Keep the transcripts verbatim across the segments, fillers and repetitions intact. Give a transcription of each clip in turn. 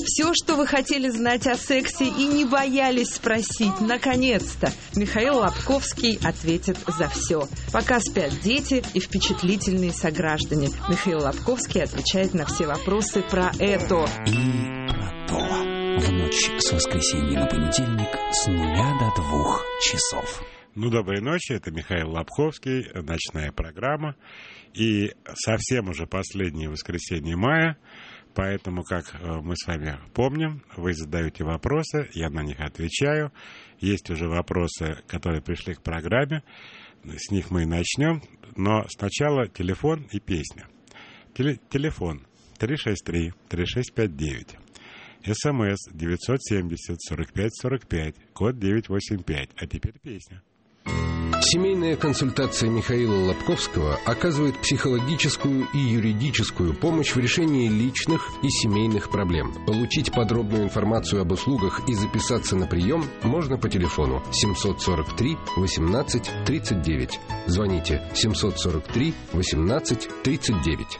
Все, что вы хотели знать о сексе и не боялись спросить, наконец-то, Михаил Лобковский ответит за все. Пока спят дети и впечатлительные сограждане, Михаил Лобковский отвечает на все вопросы про это. И про то. В ночь с воскресенья на понедельник с нуля до двух часов. Ну, доброй ночи, это Михаил Лобковский, ночная программа. И совсем уже последнее воскресенье мая, поэтому, как мы с вами помним, вы задаете вопросы, я на них отвечаю. Есть уже вопросы, которые пришли к программе, с них мы и начнем. Но сначала телефон и песня. Теле- телефон три шесть три три шесть пять девять. СМС девятьсот семьдесят сорок пять сорок пять, код девятьсот восемьдесят пять. А теперь песня. Семейная консультация Михаила Лобковского оказывает психологическую и юридическую помощь в решении личных и семейных проблем. Получить подробную информацию об услугах и записаться на прием можно по телефону семьсот сорок три восемнадцать тридцать девять. Звоните семьсот сорок три восемнадцать тридцать девять.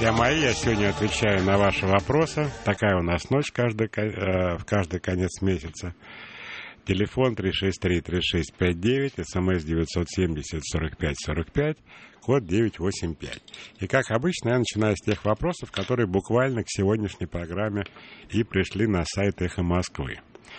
Друзья мои, я сегодня отвечаю на ваши вопросы. Такая у нас ночь каждый, э, в каждый конец месяца. Телефон три шесть три три шесть пять девять, смс девять семь ноль сорок пять сорок пять, код девять восемь пять. И как обычно, я начинаю с тех вопросов, которые буквально к сегодняшней программе и пришли на сайт «Эхо Москвы».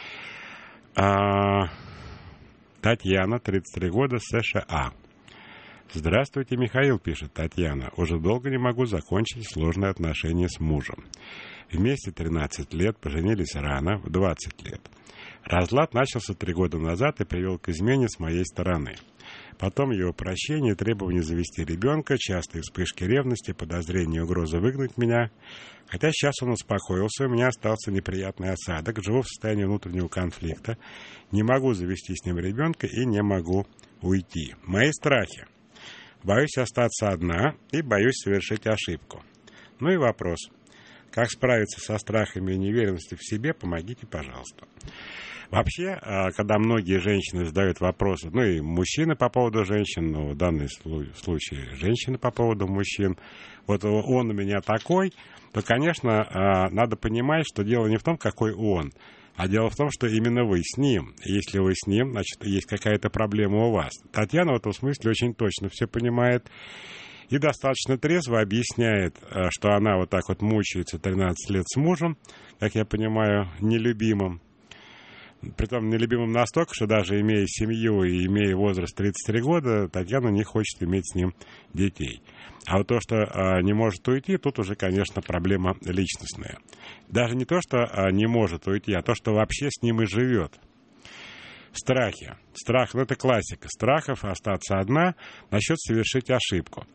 А, Татьяна, тридцать три года, США. Здравствуйте, Михаил, пишет Татьяна. Уже долго не могу закончить сложные отношения с мужем. Вместе тринадцать лет, поженились рано, в двадцать лет. Разлад начался три года назад и привел к измене с моей стороны. Потом его прощение, требование завести ребенка, частые вспышки ревности, подозрения и угрозы выгнать меня. Хотя сейчас он успокоился, у меня остался неприятный осадок, живу в состоянии внутреннего конфликта, не могу завести с ним ребенка и не могу уйти. Мои страхи. Боюсь остаться одна и боюсь совершить ошибку. Ну и вопрос. Как справиться со страхами и неуверенностью в себе, помогите, пожалуйста. Вообще, когда многие женщины задают вопросы, ну и мужчины по поводу женщин, но в данном случае женщины по поводу мужчин, вот он у меня такой, то, конечно, надо понимать, что дело не в том, какой он, а дело в том, что именно вы с ним. Если вы с ним, значит, есть какая-то проблема у вас. Татьяна в этом смысле очень точно все понимает и достаточно трезво объясняет, что она вот так вот мучается тринадцать лет с мужем, как я понимаю, нелюбимым. Притом нелюбимым настолько, что даже имея семью и имея возраст тридцать три года, Татьяна не хочет иметь с ним детей. А вот то, что а, не может уйти, тут уже, конечно, проблема личностная. Даже не то, что а, не может уйти, а то, что вообще с ним и живет. Страхи. Страх, ну это классика. Страхов остаться одна, насчет совершить ошибку.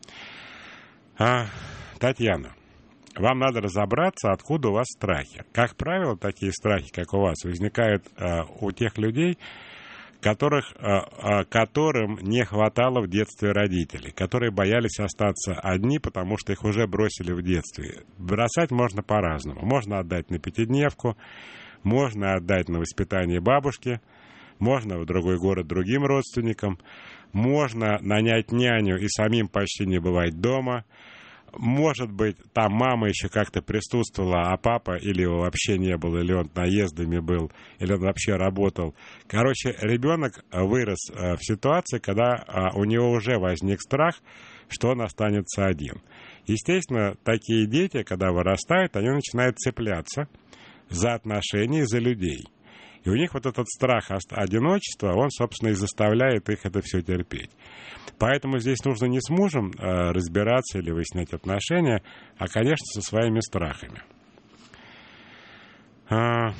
А, Татьяна, вам надо разобраться, откуда у вас страхи. Как правило, такие страхи, как у вас, возникают а, у тех людей, которых, а, а, которым не хватало в детстве родителей, которые боялись остаться одни, потому что их уже бросили в детстве. Бросать можно по-разному. Можно отдать на пятидневку, можно отдать на воспитание бабушки, можно в другой город другим родственникам, можно нанять няню и самим почти не бывать дома. Может быть, там мама еще как-то присутствовала, а папа или его вообще не было, или он наездами был, или он вообще работал. Короче, ребенок вырос в ситуации, когда у него уже возник страх, что он останется один. Естественно, такие дети, когда вырастают, они начинают цепляться за отношения, за людей. И у них вот этот страх одиночества, он, собственно, и заставляет их это все терпеть. Поэтому здесь нужно не с мужем э, разбираться или выяснять отношения, а, конечно, со своими страхами. А...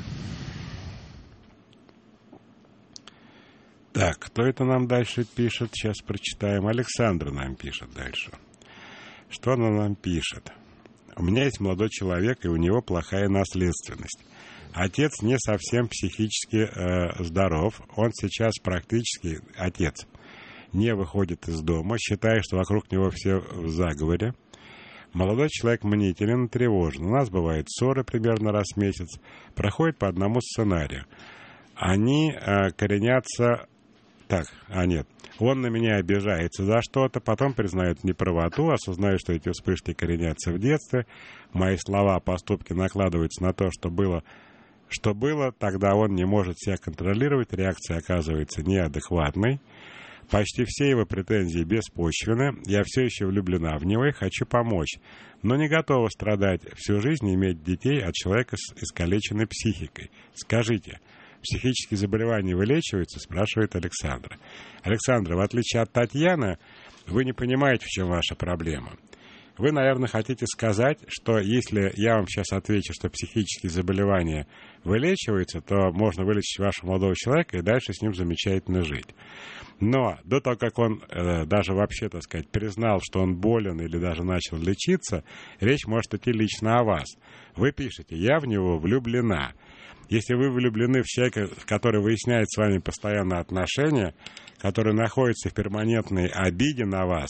Так, кто это нам дальше пишет? Сейчас прочитаем. Александра нам пишет дальше. Что она нам пишет? У меня есть молодой человек, и у него плохая наследственность. Отец не совсем психически э, здоров. Он сейчас практически, отец, не выходит из дома, считая, что вокруг него все в заговоре. Молодой человек мнителен и тревожен. У нас бывают ссоры примерно раз в месяц. Проходит по одному сценарию. Они э, коренятся... Так, а нет. Он на меня обижается за что-то, потом признает неправоту, осознает, что эти вспышки коренятся в детстве. Мои слова, поступки накладываются на то, что было... Что было, тогда он не может себя контролировать, реакция оказывается неадекватной. Почти все его претензии беспочвены. Я все еще влюблена в него и хочу помочь, но не готова страдать всю жизнь и иметь детей от человека с искалеченной психикой. Скажите, психические заболевания вылечиваются? Спрашивает Александра. Александра, в отличие от Татьяны, вы не понимаете, в чем ваша проблема. Вы, наверное, хотите сказать, что если я вам сейчас отвечу, что психические заболевания вылечиваются, то можно вылечить вашего молодого человека и дальше с ним замечательно жить. Но до того, как он э, даже вообще, так сказать, признал, что он болен или даже начал лечиться, речь может идти лично о вас. Вы пишете: «Я в него влюблена». Если вы влюблены в человека, который выясняет с вами постоянно отношения, который находится в перманентной обиде на вас,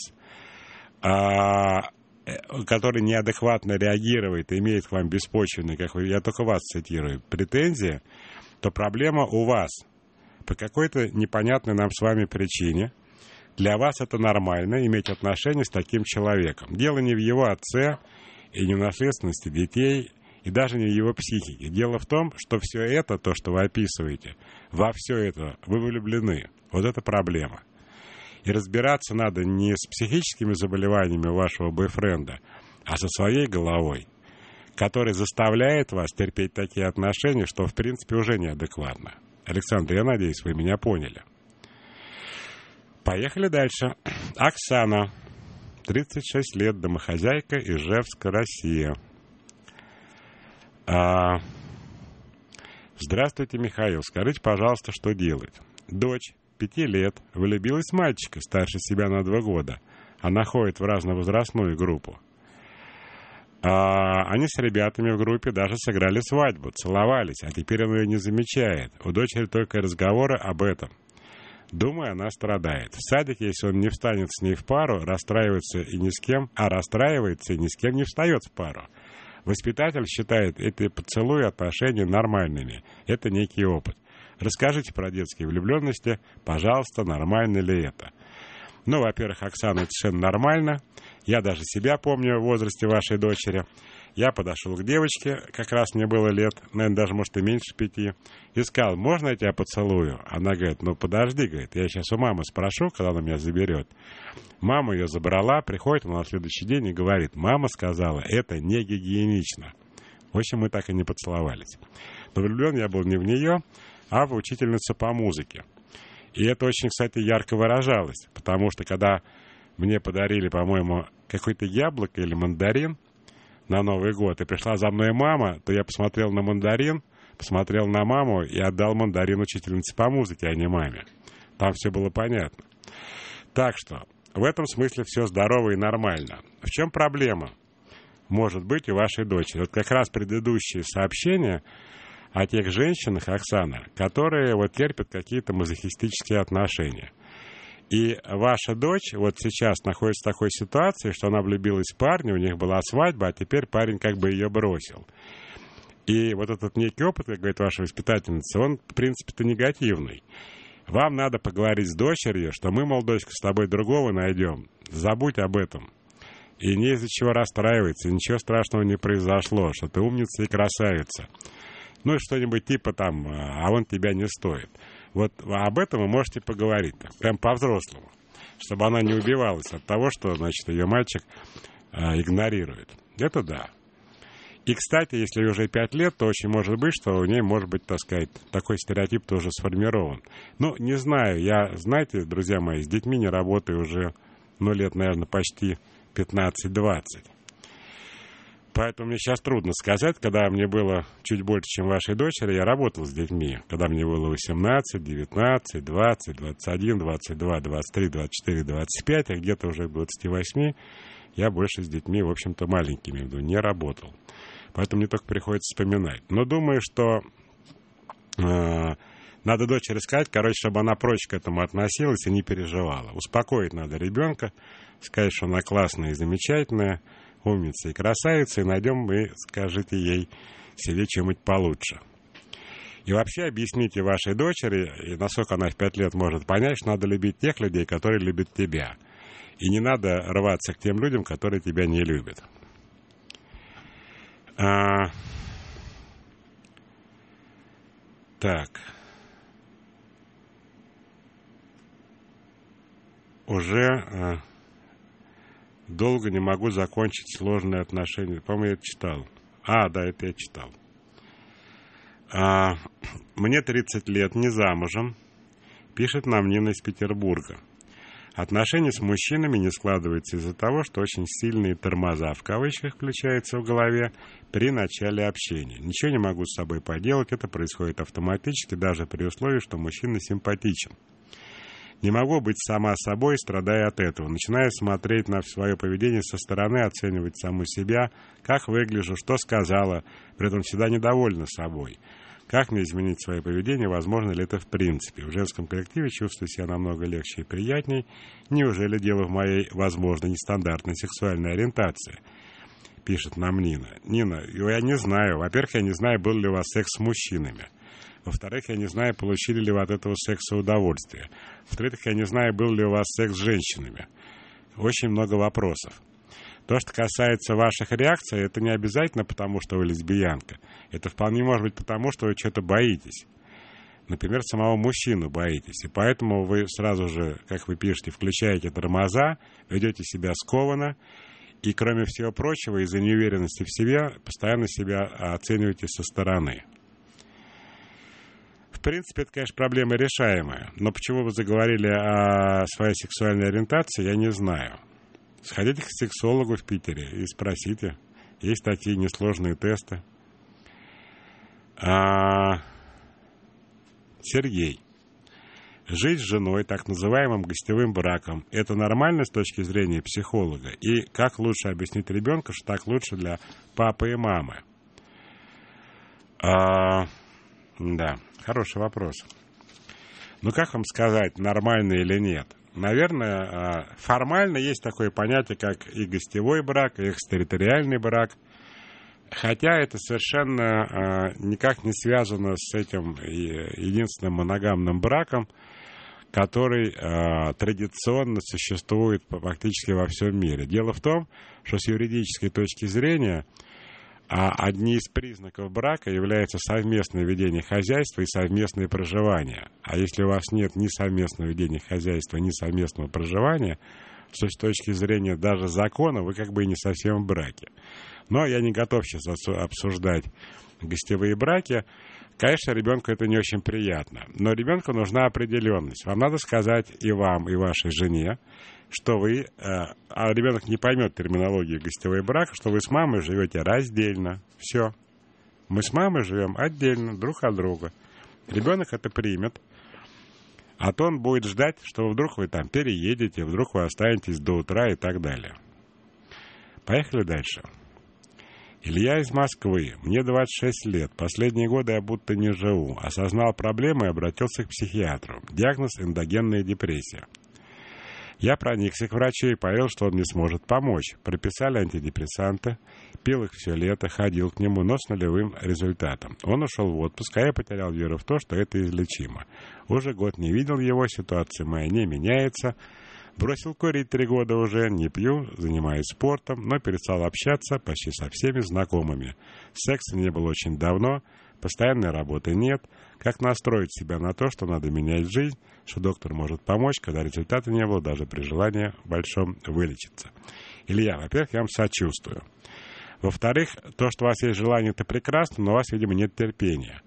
а который неадекватно реагирует и имеет к вам беспочвенные, как вы, я только вас цитирую, претензии, то проблема у вас. По какой-то непонятной нам с вами причине для вас это нормально, иметь отношения с таким человеком. Дело не в его отце и не в наследственности детей, и даже не в его психике. Дело в том, что все это, то, что вы описываете, во все это вы влюблены. Вот это проблема. И разбираться надо не с психическими заболеваниями вашего бойфренда, а со своей головой, который заставляет вас терпеть такие отношения, что в принципе уже неадекватно. Александр, я надеюсь, вы меня поняли. Поехали дальше. Оксана, тридцать шесть лет, домохозяйка, Ижевска, Россия. А... Здравствуйте, Михаил. Скажите, пожалуйста, что делать? Дочь, пяти лет, влюбилась в мальчика старше себя на два года. Она ходит в разновозрастную группу. А, они с ребятами в группе даже сыграли свадьбу, целовались, а теперь он ее не замечает. У дочери только разговоры об этом. Думаю, она страдает. В садике, если он не встанет с ней в пару, расстраивается и ни с кем, а расстраивается и ни с кем не встает в пару. Воспитатель считает эти поцелуи, отношения нормальными. Это некий опыт. Расскажите про детские влюбленности, пожалуйста, нормально ли это? Ну, во-первых, Оксана, это совершенно нормально. Я даже себя помню в возрасте вашей дочери. Я подошел к девочке, как раз мне было лет, наверное, даже, может, и меньше пяти, и сказал, можно я тебя поцелую? Она говорит, ну, подожди, говорит, я сейчас у мамы спрошу, когда она меня заберет. Мама ее забрала, приходит она на следующий день и говорит, мама сказала, это не гигиенично. В общем, мы так и не поцеловались. Но влюблен я был не в нее, а в учительницу по музыке. И это очень, кстати, ярко выражалось, потому что когда мне подарили, по-моему, какое-то яблоко или мандарин на Новый год, и пришла за мной мама, то я посмотрел на мандарин, посмотрел на маму и отдал мандарин учительнице по музыке, а не маме. Там все было понятно. Так что в этом смысле все здорово и нормально. В чем проблема? Может быть, у вашей дочери. Вот как раз предыдущие сообщения о тех женщинах, Оксана, которые вот терпят какие-то мазохистические отношения. И ваша дочь вот сейчас находится в такой ситуации, что она влюбилась в парня, у них была свадьба, а теперь парень как бы ее бросил. И вот этот некий опыт, как говорит ваша воспитательница, он, в принципе-то, негативный. Вам надо поговорить с дочерью, что мы, мол, дочка, с тобой другого найдем. Забудь об этом. И не из-за чего расстраиваться, ничего страшного не произошло, что ты умница и красавица. Ну и что-нибудь типа там, а он тебя не стоит. Вот об этом вы можете поговорить, прям по-взрослому, чтобы она не убивалась от того, что, значит, ее мальчик а, игнорирует. Это да. И, кстати, если уже пять лет, то очень может быть, что у нее, может быть, так сказать, такой стереотип тоже сформирован. Ну, не знаю, я, знаете, друзья мои, с детьми не работаю уже, ну, лет, наверное, почти пятнадцать-двадцать. Поэтому мне сейчас трудно сказать, когда мне было чуть больше, чем вашей дочери, я работал с детьми. Когда мне было восемнадцать, девятнадцать, двадцать, двадцать один, двадцать два, двадцать три, двадцать четыре, двадцать пять, а где-то уже к двадцати восьми я больше с детьми, в общем-то, маленькими не работал. Поэтому мне только приходится вспоминать. Но думаю, что э, надо дочери сказать, короче, чтобы она проще к этому относилась и не переживала. Успокоить надо ребенка, сказать, что она классная и замечательная, умница и красавица, и найдем мы, скажите ей, себе чем-нибудь получше. И вообще объясните вашей дочери, и насколько она в пять лет может понять, что надо любить тех людей, которые любят тебя. И не надо рваться к тем людям, которые тебя не любят. А... Так. Уже... А... Долго не могу закончить сложные отношения. По-моему, я это читал. А, да, это я читал. А, мне тридцать лет, не замужем. Пишет нам Нина из Петербурга. Отношения с мужчинами не складываются из-за того, что очень сильные тормоза, в кавычках, включаются в голове при начале общения. Ничего не могу с собой поделать, это происходит автоматически, даже при условии, что мужчина симпатичен. Не могу быть сама собой, страдая от этого. Начинаю смотреть на свое поведение со стороны, оценивать саму себя, как выгляжу, что сказала, при этом всегда недовольна собой. Как мне изменить свое поведение, возможно ли это в принципе? В женском коллективе чувствую себя намного легче и приятней. Неужели дело в моей, возможно, нестандартной сексуальной ориентации? Пишет нам Нина. Нина, я не знаю. Во-первых, я не знаю, был ли у вас секс с мужчинами. Во-вторых, я не знаю, получили ли вы от этого секса удовольствие. В-третьих, я не знаю, был ли у вас секс с женщинами. Очень много вопросов. То, что касается ваших реакций, это не обязательно потому, что вы лесбиянка. Это вполне может быть потому, что вы что-то боитесь. Например, самого мужчину боитесь. И поэтому вы сразу же, как вы пишете, включаете тормоза, ведете себя скованно. И, кроме всего прочего, из-за неуверенности в себе, постоянно себя оцениваете со стороны. В принципе, это, конечно, проблема решаемая. Но почему вы заговорили о своей сексуальной ориентации, я не знаю. Сходите к сексологу в Питере и спросите. Есть такие несложные тесты. А... Сергей. Жить с женой, так называемым гостевым браком, это нормально с точки зрения психолога? И как лучше объяснить ребенку, что так лучше для папы и мамы? А... Да, хороший вопрос. Ну, как вам сказать, нормально или нет? Наверное, формально есть такое понятие, как и гостевой брак, и экстерриториальный брак. Хотя это совершенно никак не связано с этим единственным моногамным браком, который традиционно существует практически во всем мире. Дело в том, что с юридической точки зрения одни из признаков брака являются совместное ведение хозяйства и совместное проживание. А если у вас нет ни совместного ведения хозяйства, ни совместного проживания, то с точки зрения даже закона вы как бы и не совсем в браке. Но я не готов сейчас обсуждать гостевые браки. Конечно, ребенку это не очень приятно. Но ребенку нужна определенность. Вам надо сказать и вам, и вашей жене, что вы, а ребенок не поймет терминологию гостевой брак, что вы с мамой живете раздельно. Все. Мы с мамой живем отдельно, друг от друга. Ребенок это примет. А то он будет ждать, что вдруг вы там переедете, вдруг вы останетесь до утра и так далее. Поехали дальше. Илья из Москвы. Мне двадцать шесть лет. Последние годы я будто не живу. Осознал проблему и обратился к психиатру. Диагноз – эндогенная депрессия. Я проникся к врачу и поверил, что он мне сможет помочь. Прописали антидепрессанты, пил их все лето, ходил к нему, но с нулевым результатом. Он ушел в отпуск, а я потерял веру в то, что это излечимо. Уже год не видел его, ситуация моя не меняется. Бросил курить три года уже, не пью, занимаюсь спортом, но перестал общаться почти со всеми знакомыми. Секса не было очень давно, постоянной работы нет. Как настроить себя на то, что надо менять жизнь, что доктор может помочь, когда результата не было, даже при желании большом вылечиться? Илья, во-первых, я вам сочувствую. Во-вторых, то, что у вас есть желание, это прекрасно, но у вас, видимо, нет терпения.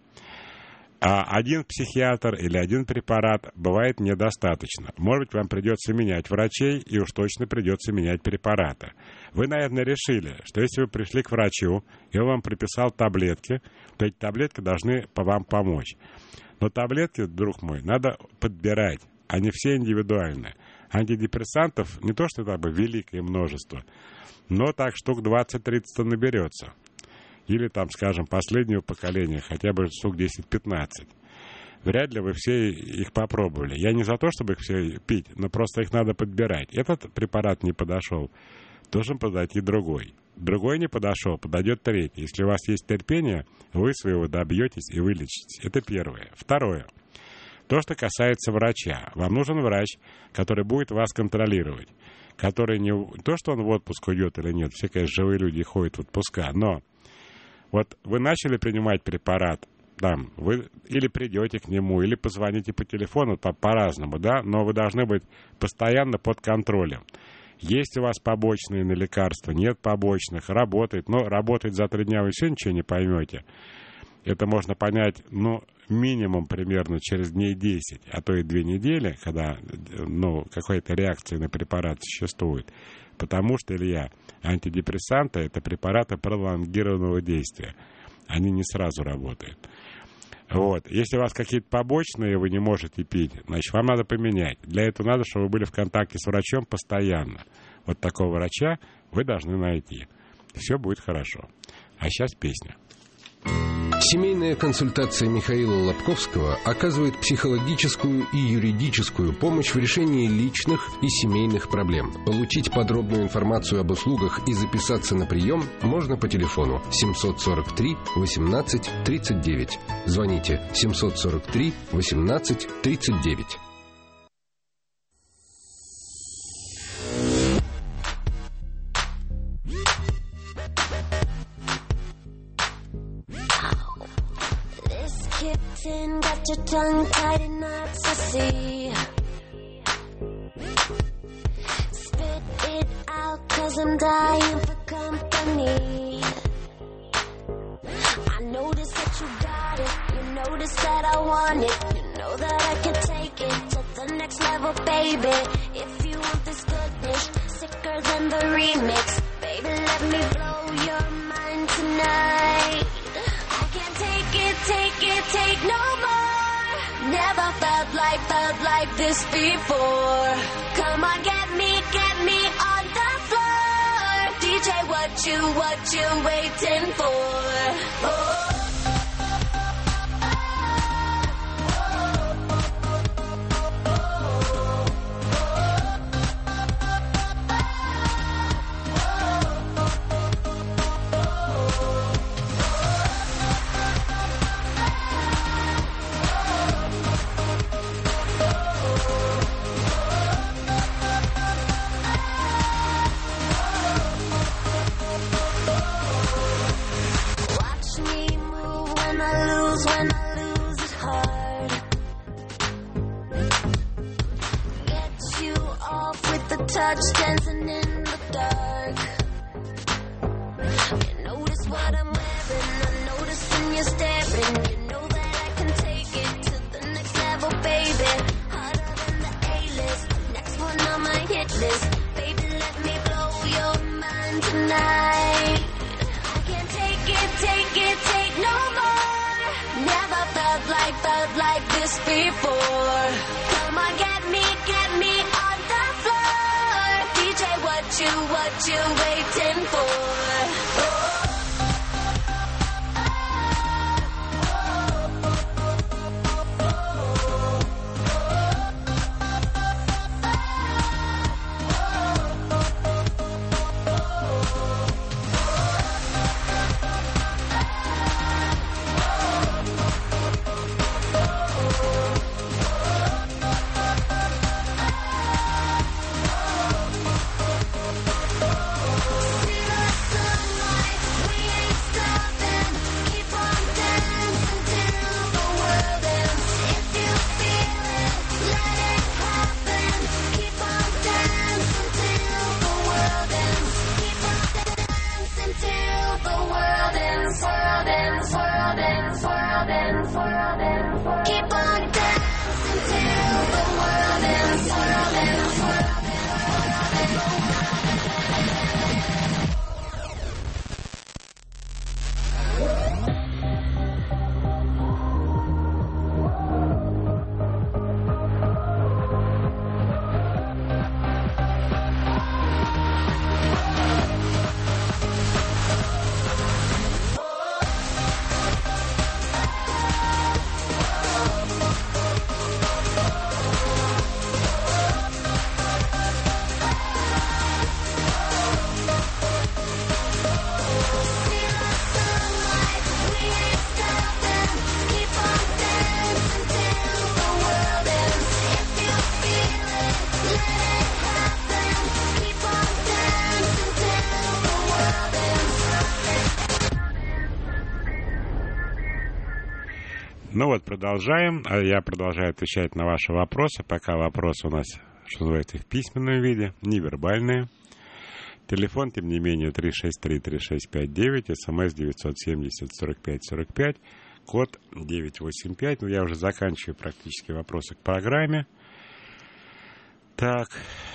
А один психиатр или один препарат бывает недостаточно. Может быть, вам придется менять врачей, и уж точно придется менять препараты. Вы, наверное, решили, что если вы пришли к врачу, и он вам прописал таблетки, то эти таблетки должны по вам помочь. Но таблетки, друг мой, надо подбирать. Они все индивидуальны. Антидепрессантов не то, что это великое множество, но так штук двадцать-тридцать наберется. Или там, скажем, последнего поколения, хотя бы штук десять-пятнадцать. Вряд ли вы все их попробовали. Я не за то, чтобы их все пить, но просто их надо подбирать. Этот препарат не подошел, должен подойти другой. Другой не подошел, подойдет третий. Если у вас есть терпение, вы своего добьетесь и вылечитесь. Это первое. Второе. То, что касается врача. Вам нужен врач, который будет вас контролировать. Который не то, что он в отпуск уйдет или нет. Все, конечно, живые люди ходят в отпуска, но вот вы начали принимать препарат, там, вы или придете к нему, или позвоните по телефону, по- по-разному, да, но вы должны быть постоянно под контролем. Есть у вас побочные на лекарства, нет побочных, работает, но работает за три дня вы все ничего не поймете. Это можно понять, ну, минимум примерно через дней десять, а то и две недели, когда, ну, какая-то реакция на препарат существует. Потому что, Илья, антидепрессанты – это препараты пролонгированного действия. Они не сразу работают. Вот. Если у вас какие-то побочные, вы не можете пить, значит, вам надо поменять. Для этого надо, чтобы вы были в контакте с врачом постоянно. Вот такого врача вы должны найти. Все будет хорошо. А сейчас песня. Семейная консультация Михаила Лобковского оказывает психологическую и юридическую помощь в решении личных и семейных проблем. Получить подробную информацию об услугах и записаться на прием можно по телефону семь сорок три восемнадцать тридцать девять. Звоните семь сорок три восемнадцать тридцать девять. kicked in, got your tongue tied in knots, I see. Spit it out, cause I'm dying for company. I notice that you got it, you notice that I want it. You know that I can take it to the next level, baby. If you want this goodness, sicker than the remix, baby, let me blow your mind tonight. I can't take it, take it, take no more. Never felt like, felt like this before. Come on, get me, get me on the floor. D J, what you, what you waiting for? Oh. Touch dancing in the dark. You notice what I'm wearing, I notice when you're staring. You know that I can take it to the next level, baby. Harder than the A-list, next one on my hit list. Baby, let me blow your mind tonight. I can't take it, take it, take no more. Never felt like, felt like this before. Come on, get me, get me on the floor. What you, what you waiting for? Oh. Ну вот, продолжаем. Я продолжаю отвечать на ваши вопросы. Пока вопросы у нас, что называется, в письменном виде, невербальные. Телефон, тем не менее, три шесть три три шесть пять девять, смс девятьсот семьдесят сорок пять сорок пять, код девятьсот восемьдесят пять. Ну, я уже заканчиваю практически вопросы к программе. Так.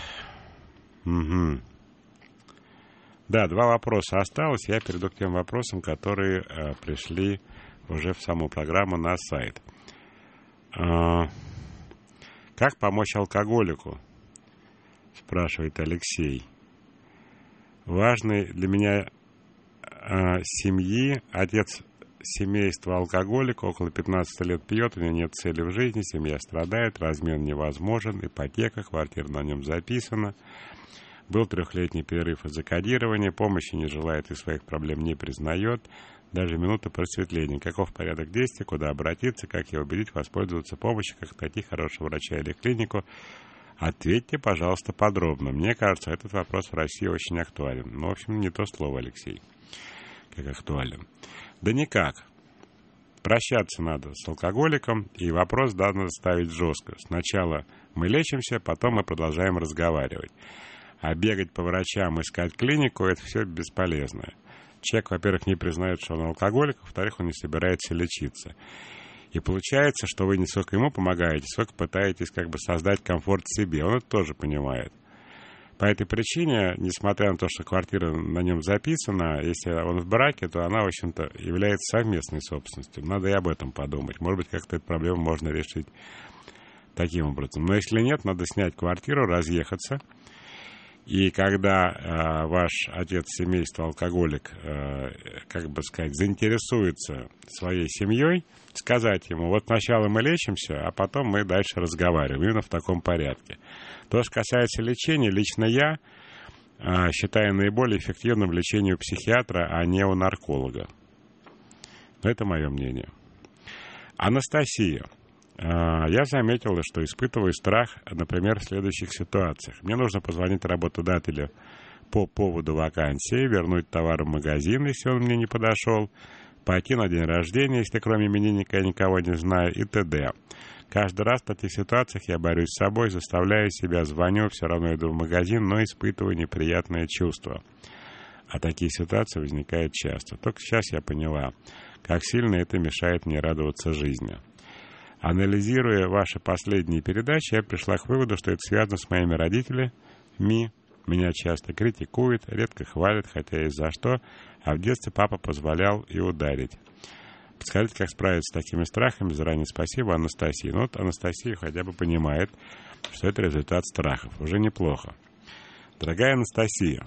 Угу. Да, два вопроса осталось. Я перейду к тем вопросам, которые э, пришли уже в саму программу на сайт. Э, как помочь алкоголику? Спрашивает Алексей. Важный для меня э, семьи, отец семейства алкоголика, около пятнадцати лет пьет, у него нет цели в жизни, семья страдает, размен невозможен, ипотека, квартира на нем записана. Был трехлетний перерыв из-за кодирования, помощи не желает и своих проблем не признает, даже минута просветления. Каков порядок действий, куда обратиться, как его убедить, воспользоваться помощью, как найти хорошего врача или клинику? Ответьте, пожалуйста, подробно. Мне кажется, этот вопрос в России очень актуален. Ну, в общем, не то слово, Алексей, как актуален. Да никак. прощаться надо с алкоголиком, и вопрос надо ставить жестко. Сначала мы лечимся, потом мы продолжаем разговаривать. А бегать по врачам, искать клинику, это все бесполезно. Человек, во-первых, не признает, что он алкоголик, во-вторых, он не собирается лечиться. И получается, что вы не столько ему помогаете, сколько пытаетесь как бы создать комфорт себе. Он это тоже понимает. По этой причине, несмотря на то, что квартира на нем записана, если он в браке, то она, в общем-то, является совместной собственностью. Надо и об этом подумать. Может быть, как-то эту проблему можно решить таким образом. Но если нет, надо снять квартиру, разъехаться. И когда э, ваш отец семейства, алкоголик, э, как бы сказать, заинтересуется своей семьей, сказать ему, вот сначала мы лечимся, а потом мы дальше разговариваем, именно в таком порядке. То, что касается лечения, лично я э, считаю наиболее эффективным лечение у психиатра, а не у нарколога. Но это мое мнение. Анастасия. Я заметила, что испытываю страх, например, в следующих ситуациях. Мне нужно позвонить работодателю по поводу вакансии, вернуть товар в магазин, если он мне не подошел, пойти на день рождения, если кроме именинника я никого не знаю, и т.д. Каждый раз в таких ситуациях я борюсь с собой, заставляю себя, звоню, все равно иду в магазин, но испытываю неприятные чувства. А такие ситуации возникают часто. Только сейчас я поняла, как сильно это мешает мне радоваться жизни. Анализируя ваши последние передачи, я пришла к выводу, что это связано с моими родителями. Меня часто критикуют, редко хвалят, хотя и за что, а в детстве папа позволял и ударить. Подскажите, как справиться с такими страхами? Заранее спасибо, Анастасия. Ну вот Анастасия хотя бы понимает, что это результат страхов. Уже неплохо. Дорогая Анастасия,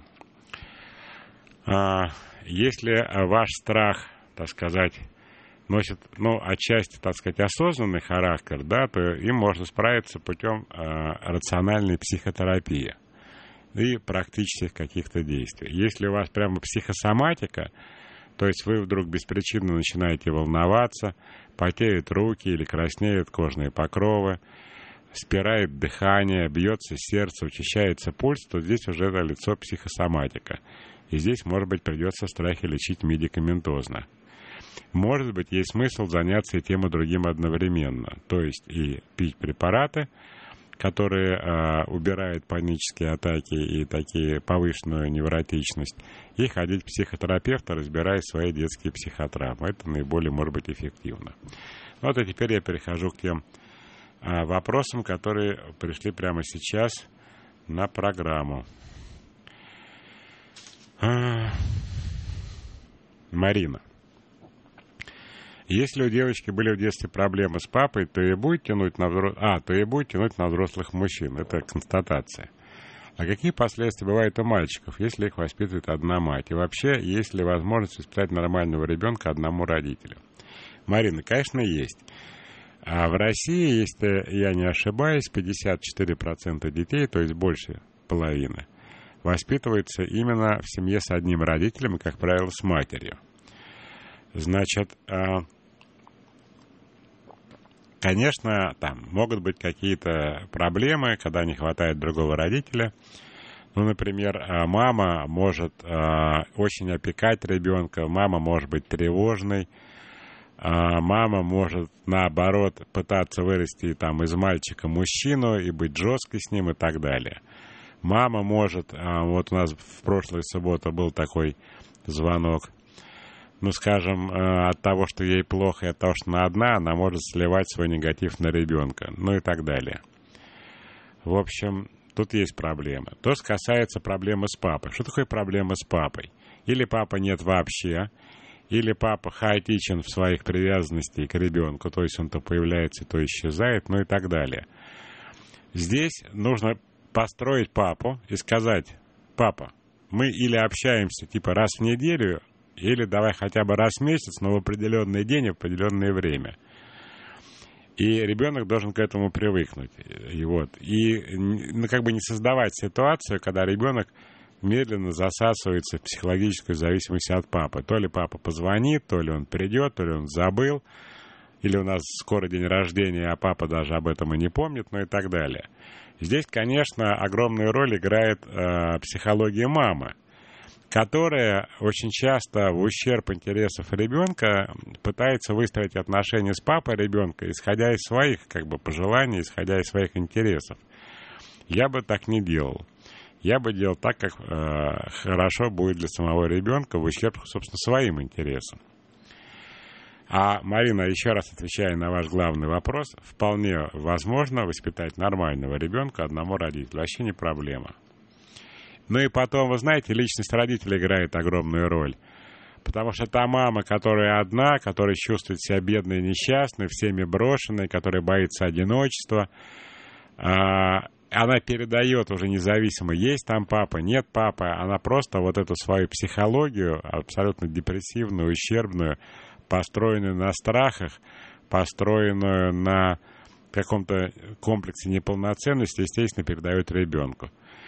если ваш страх, так сказать, носит, ну, отчасти, так сказать, осознанный характер, да, то им можно справиться путем э, рациональной психотерапии и практических каких-то действий. Если у вас прямо психосоматика, то есть вы вдруг беспричинно начинаете волноваться, потеют руки или краснеют кожные покровы, спирает дыхание, бьется сердце, учащается пульс, то здесь уже это лицо психосоматика. И здесь, может быть, придется страхи лечить медикаментозно. Может быть, есть смысл заняться и тем, и другим одновременно. То есть и пить препараты, которые э, убирают панические атаки и такие повышенную невротичность, и ходить к психотерапевту, разбирая свои детские психотравмы. Это наиболее, может быть, эффективно. Вот и теперь я перехожу к тем э, вопросам, которые пришли прямо сейчас на программу. А... Марина. Если у девочки были в детстве проблемы с папой, то и будет тянуть на взрос... а, то и будет тянуть на взрослых мужчин. Это констатация. А какие последствия бывают у мальчиков, если их воспитывает одна мать? И вообще, есть ли возможность воспитать нормального ребенка одному родителю? Марина, конечно, есть. А в России, если я не ошибаюсь, пятьдесят четыре процента детей, то есть больше половины, воспитываются именно в семье с одним родителем и, как правило, с матерью. Значит, конечно, там могут быть какие-то проблемы, когда не хватает другого родителя. Ну, например, мама может очень опекать ребенка, мама может быть тревожной, мама может, наоборот, пытаться вырасти там, из мальчика мужчину и быть жесткой с ним и так далее. Мама может, вот у нас в прошлую субботу был такой звонок, ну, скажем, от того, что ей плохо, и от того, что она одна, она может сливать свой негатив на ребенка, ну и так далее. В общем, тут есть проблема. То, что касается проблемы с папой. Что такое проблема с папой? Или папы нет вообще, или папа хаотичен в своих привязанностях к ребенку, то есть он то появляется, то исчезает, ну и так далее. Здесь нужно построить папу и сказать: папа, мы или общаемся типа раз в неделю, или давай хотя бы раз в месяц, но в определенный день, в определенное время. И ребенок должен к этому привыкнуть. И, вот. и ну, как бы не создавать ситуацию, когда ребенок медленно засасывается в психологическую зависимость от папы. То ли папа позвонит, то ли он придет, то ли он забыл, или у нас скоро день рождения, а папа даже об этом и не помнит, ну и так далее. Здесь, конечно, огромную роль играет э, психология мамы, которая очень часто в ущерб интересов ребенка пытается выстроить отношения с папой ребенка, исходя из своих как бы пожеланий, исходя из своих интересов. Я бы так не делал. Я бы делал так, как э, хорошо будет для самого ребенка, в ущерб, собственно, своим интересам. А, Марина, еще раз отвечая на ваш главный вопрос, вполне возможно воспитать нормального ребенка одному родителю. Вообще не проблема. Ну и потом, вы знаете, личность родителя играет огромную роль. Потому что та мама, которая одна, которая чувствует себя бедной и несчастной, всеми брошенной, которая боится одиночества, она передает уже независимо, есть там папа, нет папы. Она просто вот эту свою психологию, абсолютно депрессивную, ущербную, построенную на страхах, построенную на каком-то комплексе неполноценности, естественно, передает ребенку.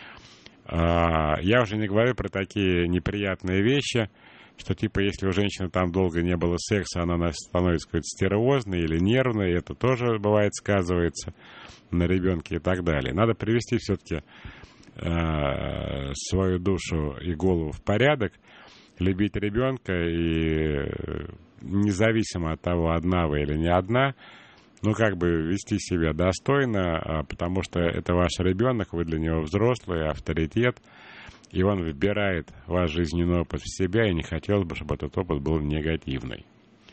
Я уже не говорю про такие неприятные вещи, что типа если у женщины там долго не было секса, она становится какой-то стервозной или нервной, это тоже бывает сказывается на ребенке и так далее. Надо привести все-таки э, свою душу и голову в порядок, любить ребенка и независимо от того, одна вы или не одна, ну, как бы вести себя достойно, потому что это ваш ребенок, вы для него взрослый, авторитет, и он выбирает ваш жизненный опыт в себя, и не хотелось бы, чтобы этот опыт был негативный.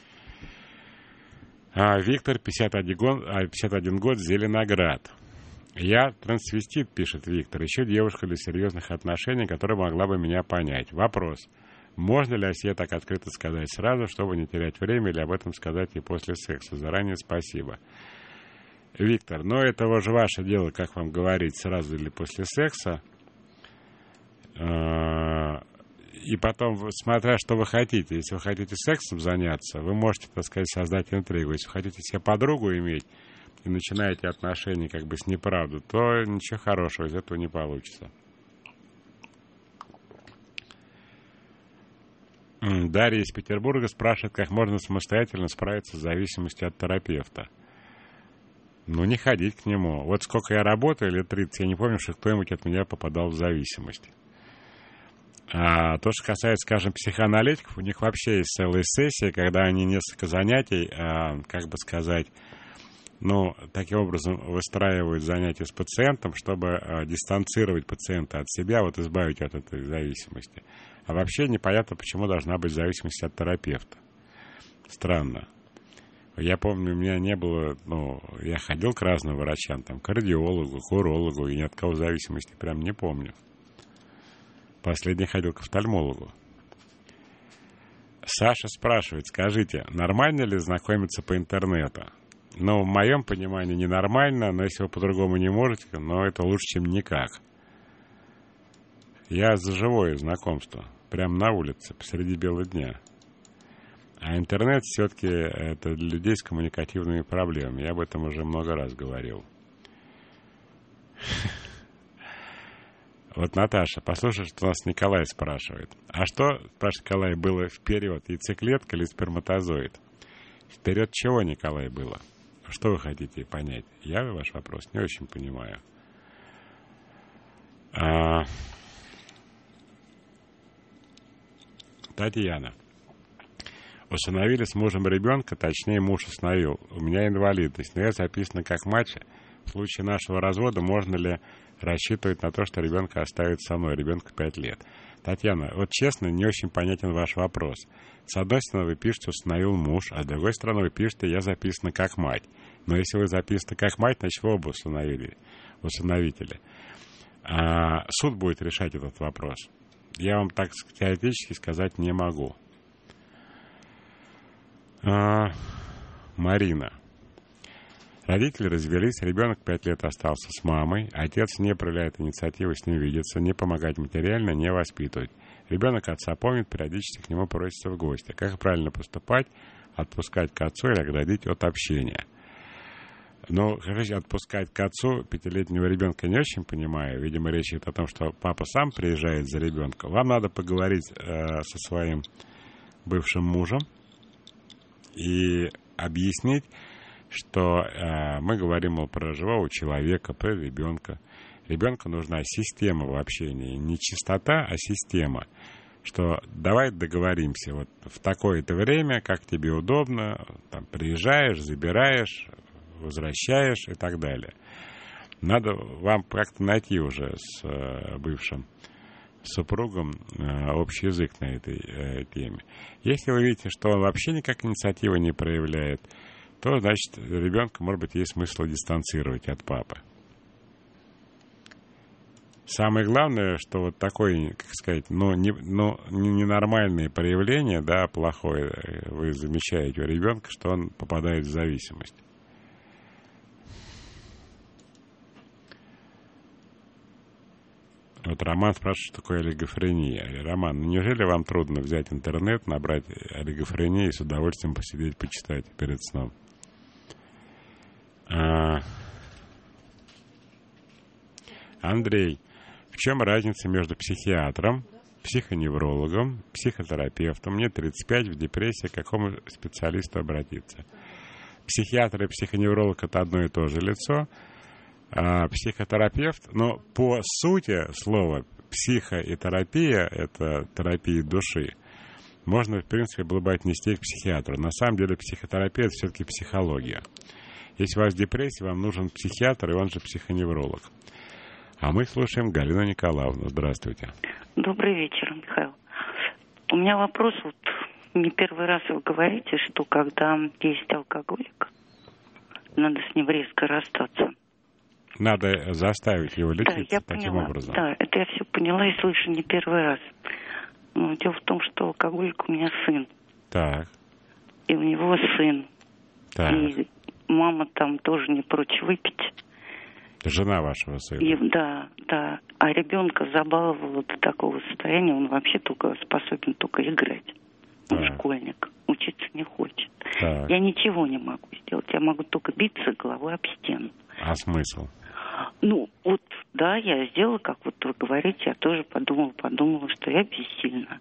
А, Виктор, пятьдесят один год, пятьдесят один год, Зеленоград. Я трансвестит, пишет Виктор, еще девушка для серьезных отношений, которая могла бы меня понять. Вопрос. Можно ли о себе так открыто сказать сразу, чтобы не терять время, или об этом сказать и после секса? Заранее спасибо. Виктор, ну это уже ваше дело, как вам говорить, сразу или после секса. И потом, смотря что вы хотите. Если вы хотите сексом заняться, вы можете, так сказать, создать интригу. Если вы хотите себе подругу иметь и начинаете отношения как бы с неправды, то ничего хорошего из этого не получится. Дарья из Петербурга спрашивает, как можно самостоятельно справиться с зависимостью от терапевта. Ну, не ходить к нему. Вот сколько я работаю, лет тридцать, я не помню, что кто-нибудь от меня попадал в зависимость. А то, что касается, скажем, психоаналитиков, у них вообще есть целые сессии, когда они несколько занятий, а, как бы сказать, ну, таким образом выстраивают занятия с пациентом, чтобы а, дистанцировать пациента от себя, вот избавить от этой зависимости. А вообще непонятно, почему должна быть зависимость от терапевта. Странно. Я помню, у меня не было, ну, я ходил к разным врачам, там, кардиологу, к урологу, и ни от кого зависимости прям не помню. Последний ходил к офтальмологу. Саша спрашивает, скажите, нормально ли знакомиться по интернету? Ну, в моем понимании ненормально, но если вы по-другому не можете, но это лучше, чем никак. Я за живое знакомство, прямо на улице, посреди бела дня. А интернет все-таки это для людей с коммуникативными проблемами. Я об этом уже много раз говорил. Вот, Наташа, послушай, что нас Николай спрашивает. А что, спрашивает Николай, было вперед, яйцеклетка или сперматозоид? Вперед чего, Николай, было? Что вы хотите понять? Я ваш вопрос не очень понимаю. А... Татьяна. Усыновили с мужем ребенка, точнее, муж усыновил. У меня инвалидность, но я записана как мать. В случае нашего развода можно ли рассчитывать на то, что ребенка оставит со мной, ребенку пять лет? Татьяна, вот честно, не очень понятен ваш вопрос. С одной стороны, вы пишете, установил муж, а с другой стороны, вы пишете, я записана как мать. Но если вы записаны как мать, значит, вы оба усыновили, усыновители. А суд будет решать этот вопрос. Я вам так теоретически сказать не могу. А, Марина. Родители развелись, ребенок пять лет остался с мамой, отец не проявляет инициативы с ним видеться, не помогать материально, не воспитывать. Ребенок отца помнит, периодически к нему просится в гости. Как правильно поступать? Отпускать к отцу или оградить от общения? Ну, короче, отпускать к отцу пятилетнего ребенка не очень понимаю. Видимо, речь идет о том, что папа сам приезжает за ребенком. Вам надо поговорить э, со своим бывшим мужем и объяснить, что э, мы говорим, мол, про живого человека, про ребенка. Ребенку нужна система в общении. Не чистота, а система. что давай договоримся, вот в такое-то время, как тебе удобно, там, приезжаешь, забираешь, возвращаешь и так далее. Надо вам как-то найти уже с э, бывшим супругом э, общий язык на этой э, теме. Если вы видите, что он вообще никак инициативы не проявляет, то, значит, ребенка, может быть, есть смысл дистанцировать от папы. Самое главное, что вот такое, как сказать, ну, не, ну, ненормальное проявление, да, плохое, вы замечаете у ребенка, что он попадает в зависимость. Вот Роман спрашивает, что такое олигофрения. Роман, ну неужели вам трудно взять интернет, набрать олигофрению и с удовольствием посидеть, почитать перед сном? А... Андрей, в чем разница между психиатром, психоневрологом, психотерапевтом? Мне тридцать пять, в депрессии, к какому специалисту обратиться? Психиатр и психоневролог — это одно и то же лицо. А психотерапевт, но по сути слова психо и терапия — это терапия души. Можно, в принципе, было бы отнести к психиатру. На самом деле психотерапия — это все-таки психология. Если у вас депрессия, вам нужен психиатр, и он же психоневролог. А мы слушаем Галину Николаевну. Здравствуйте. Добрый вечер, Михаил. У меня вопрос, вот не первый раз вы говорите, что когда есть алкоголик, надо с ним резко расстаться. Надо заставить его лечиться, да, я таким поняла. образом. Да, это я все поняла и слышу не первый раз. Но дело в том, что алкоголик у меня сын. Так. И у него сын. Так. И мама там тоже не прочь выпить. Жена вашего сына. И, да, да. А ребенка забаловала до такого состояния, он вообще только способен только играть. Он так. школьник. Учиться не хочет. Так. Я ничего не могу сделать. Я могу только биться головой об стену. А смысл? Ну, вот, да, я сделала, как вот вы говорите, я тоже подумала, подумала, что я бессильна.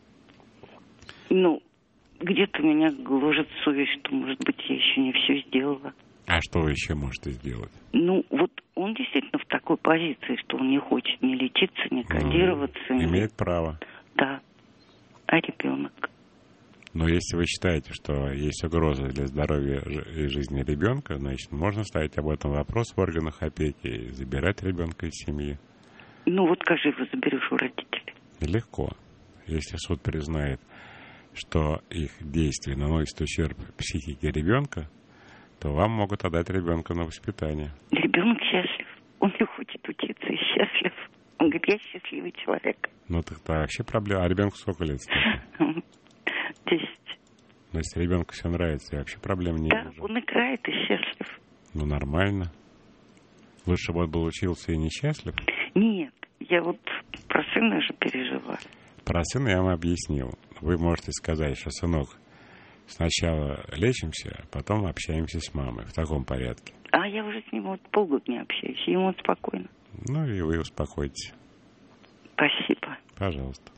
Ну, где-то меня гложет совесть, что, может быть, я еще не все сделала. А что вы еще можете сделать? Ну, вот он действительно в такой позиции, что он не хочет ни лечиться, ни кодироваться. Ну, ни... имеет право. Да. А ребенок? Но если вы считаете, что есть угроза для здоровья и жизни ребенка, значит, можно ставить об этом вопрос в органах опеки и забирать ребенка из семьи. Ну, вот как же его заберешь у родителей? Легко. Если суд признает, что их действия наносят ущерб психике ребенка, то вам могут отдать ребенка на воспитание. Ребенок счастлив. Он не хочет учиться и счастлив. Он говорит, я счастливый человек. Ну, так это вообще проблема. А ребенку сколько лет, кстати? Десять. Но если ребенку все нравится, я вообще проблем не да, вижу. Да, он играет и счастлив. Ну, нормально. Лучше бы он был учился и несчастлив? Нет, я вот про сына же переживаю. Про сына я вам объяснил. Вы можете сказать, что, сынок, сначала лечимся, потом общаемся с мамой. В таком порядке. А я уже с ним вот полгода не общаюсь, и ему спокойно. Ну, и вы успокойтесь. Спасибо. Пожалуйста.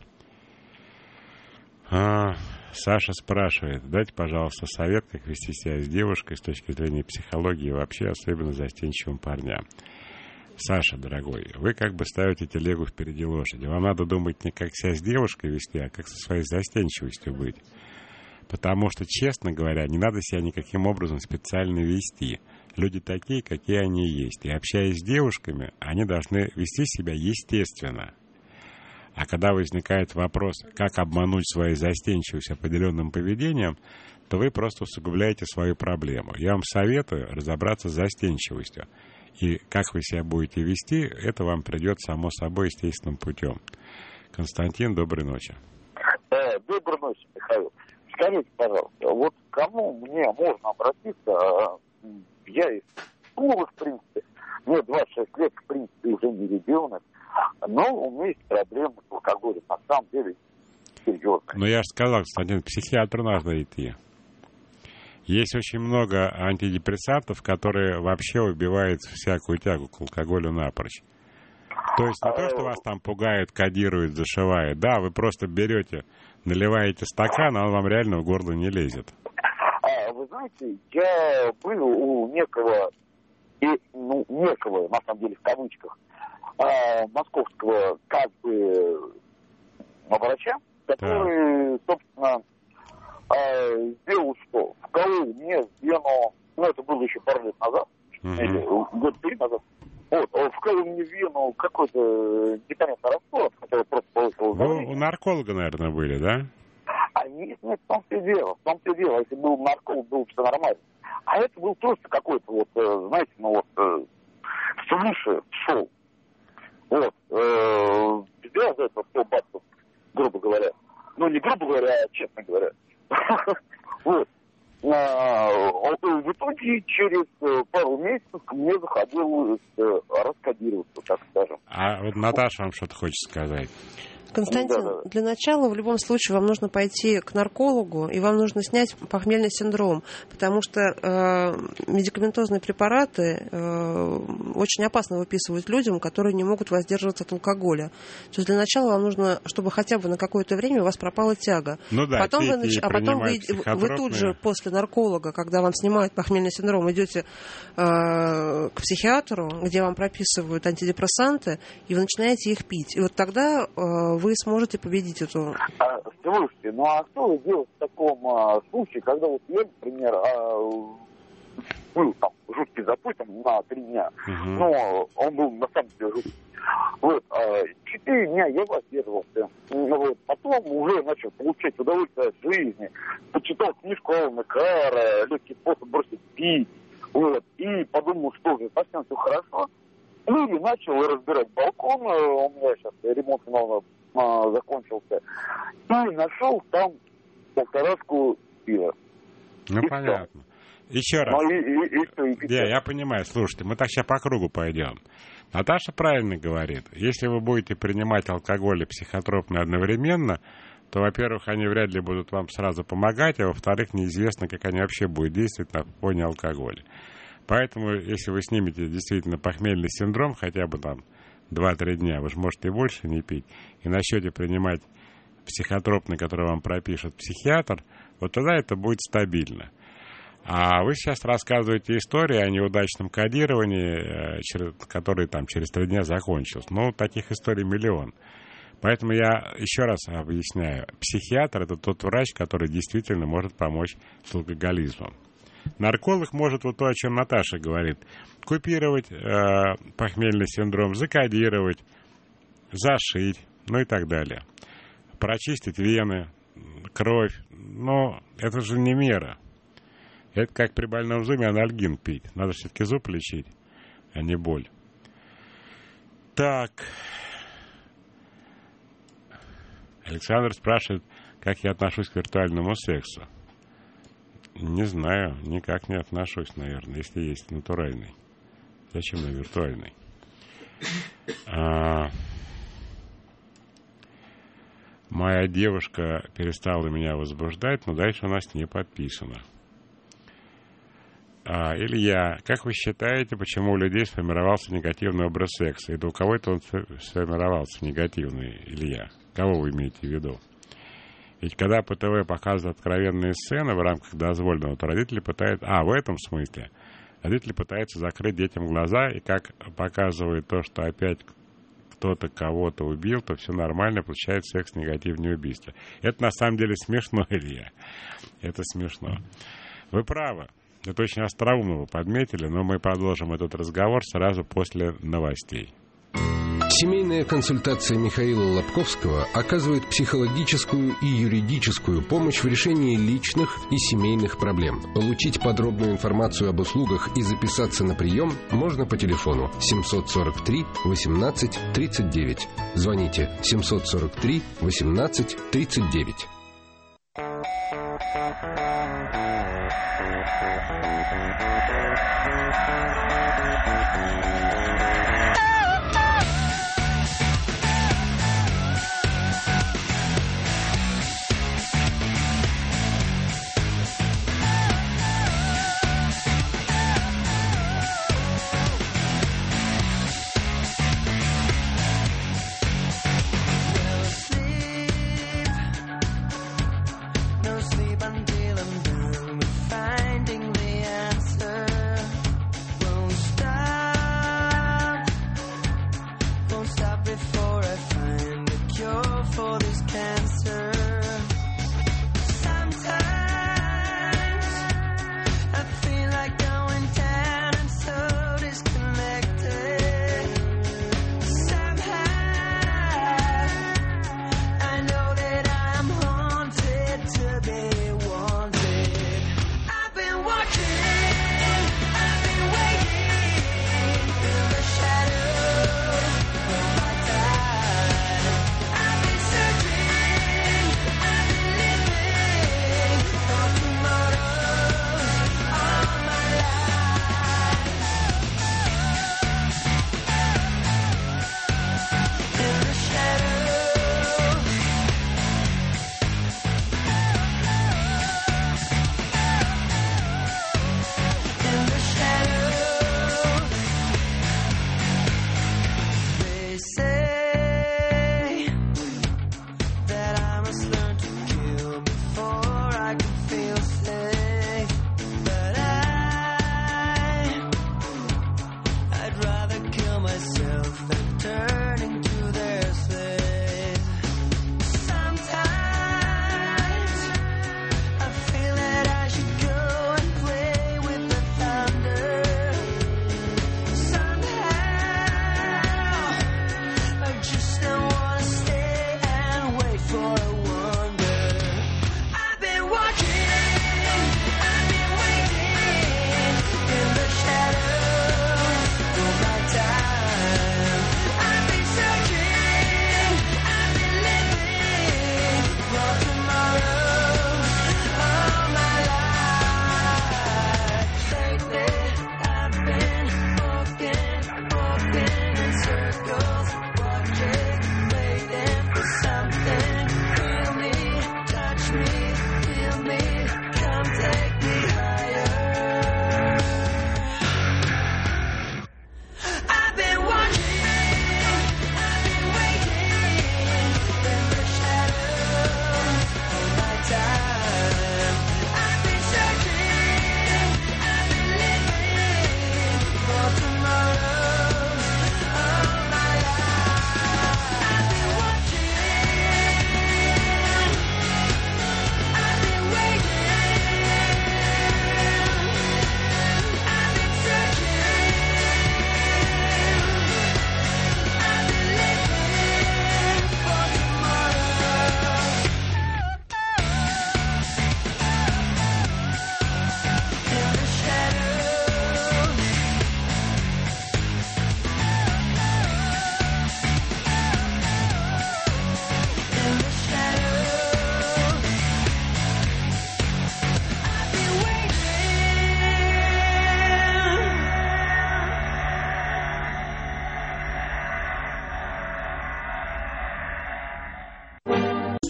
А, Саша спрашивает, дайте, пожалуйста, совет, как вести себя с девушкой с точки зрения психологии и вообще, особенно застенчивым парням. Саша, дорогой, вы как бы ставите телегу впереди лошади. Вам надо думать не как себя с девушкой вести, а как со своей застенчивостью быть. Потому что, честно говоря, не надо себя никаким образом специально вести. Люди такие, какие они есть. И общаясь с девушками, они должны вести себя естественно. А когда возникает вопрос, как обмануть свою застенчивость определенным поведением, то вы просто усугубляете свою проблему. Я вам советую разобраться с застенчивостью. И как вы себя будете вести, это вам придет само собой естественным путем. Константин, доброй ночи. Да, доброй ночи, Михаил. Скажите, пожалуйста, вот к кому мне можно обратиться? Я из школы, в принципе, мне двадцать шесть лет, в принципе, уже не ребенок, но у меня есть проблемы с алкоголем, на самом деле, серьезно. Но я же сказал, Константин, к психиатру надо идти. Есть очень много антидепрессантов, которые вообще убивают всякую тягу к алкоголю напрочь. То есть не то, что вас там пугают, кодируют, зашивают. Да, вы просто берете, наливаете стакан, а он вам реально в горло не лезет. А, вы знаете, я был у некого, и, ну, некого, на самом деле, в кавычках, а, московского, как бы, врача, который, собственно, э, сделал что? Вколол мне в вену, ну, это было еще пару лет назад, mm-hmm. или год три назад, вот, он вколол мне в вену какой-то непонятный раствор, хотя я просто получил Вы у нарколога, наверное, были, да? А нет, нет, в том-то и дело, в том-то и дело, если был нарколог, было все нормально. А это был просто какой-то вот, знаете, ну вот, свыше шоу. Вот, взял за это сто баксов, грубо говоря. Ну, не грубо говоря, а честно говоря. Вот. В итоге через пару месяцев ко мне заходилось раскодироваться, так скажем. А вот Наташа вам что-то хочет сказать. Константин, да, да. Для начала в любом случае вам нужно пойти к наркологу, и вам нужно снять похмельный синдром, потому что э, медикаментозные препараты э, очень опасно выписывают людям, которые не могут воздерживаться от алкоголя. То есть для начала вам нужно, чтобы хотя бы на какое-то время у вас пропала тяга. Ну да, потом вы, нач... А потом вы, вы тут же после нарколога, когда вам снимают похмельный синдром, идете э, к психиатру, где вам прописывают антидепрессанты, и вы начинаете их пить. И вот тогда э, вы сможете победить эту... А, слушайте, ну а что вы делаете в таком а, случае, когда вот я, например, а, был там жуткий запой там, на три дня, uh-huh. но он был на самом деле жуткий. Вот, а, четыре дня я воздерживался. Вот, потом уже начал получать удовольствие от жизни. Почитал книжку Алана Карра «Легкий способ бросить пить». Вот, и подумал, что же, совсем все хорошо. Ну и начал разбирать балкон. У меня сейчас ремонт снова а, закончился. И нашел там полторашку пива. Ну, и понятно. Все. Еще раз. Ну, и, и, и, и, и, я, я понимаю, слушайте, мы так сейчас по кругу пойдем. Наташа правильно говорит. Если вы будете принимать алкоголь и психотропные одновременно, то, во-первых, они вряд ли будут вам сразу помогать, а во-вторых, неизвестно, как они вообще будут действовать на фоне алкоголя. Поэтому, если вы снимете действительно похмельный синдром, хотя бы там два-три дня, вы же можете и больше не пить, и начнете принимать психотропный, который вам пропишет психиатр, вот тогда это будет стабильно. А вы сейчас рассказываете истории о неудачном кодировании, который там через три дня закончился. Ну, таких историй миллион. Поэтому я еще раз объясняю. Психиатр – это тот врач, который действительно может помочь с алкоголизмом. Нарколог может вот то, о чем Наташа говорит, купировать э, похмельный синдром, закодировать, зашить, ну и так далее. Прочистить вены, кровь. Но это же не мера. Это как при больном зубе анальгин пить. Надо все-таки зуб лечить, а не боль. Так. Александр спрашивает, как я отношусь к виртуальному сексу. Не знаю, никак не отношусь, наверное, если есть натуральный. Зачем на виртуальный? А... Моя девушка перестала меня возбуждать, но дальше у нас не подписано. А, Илья, как вы считаете, почему у людей сформировался негативный образ секса? Это у кого-то он сформировался негативный, Илья? Кого вы имеете в виду? Ведь когда по ТВ показывают откровенные сцены в рамках дозволенного, то родители пытаются... А, в этом смысле. Родители пытаются закрыть детям глаза, и как показывает то, что опять кто-то кого-то убил, то все нормально, получает секс негативное убийство. Это на самом деле смешно, Илья. Это смешно. Вы правы. Это очень остроумно вы подметили, но мы продолжим этот разговор сразу после новостей. Семейная консультация Михаила Лобковского оказывает психологическую и юридическую помощь в решении личных и семейных проблем. Получить подробную информацию об услугах и записаться на прием можно по телефону семьсот сорок три восемнадцать тридцать девять. Звоните семьсот сорок три восемнадцать тридцать девять. Until I'm done with finding the answer.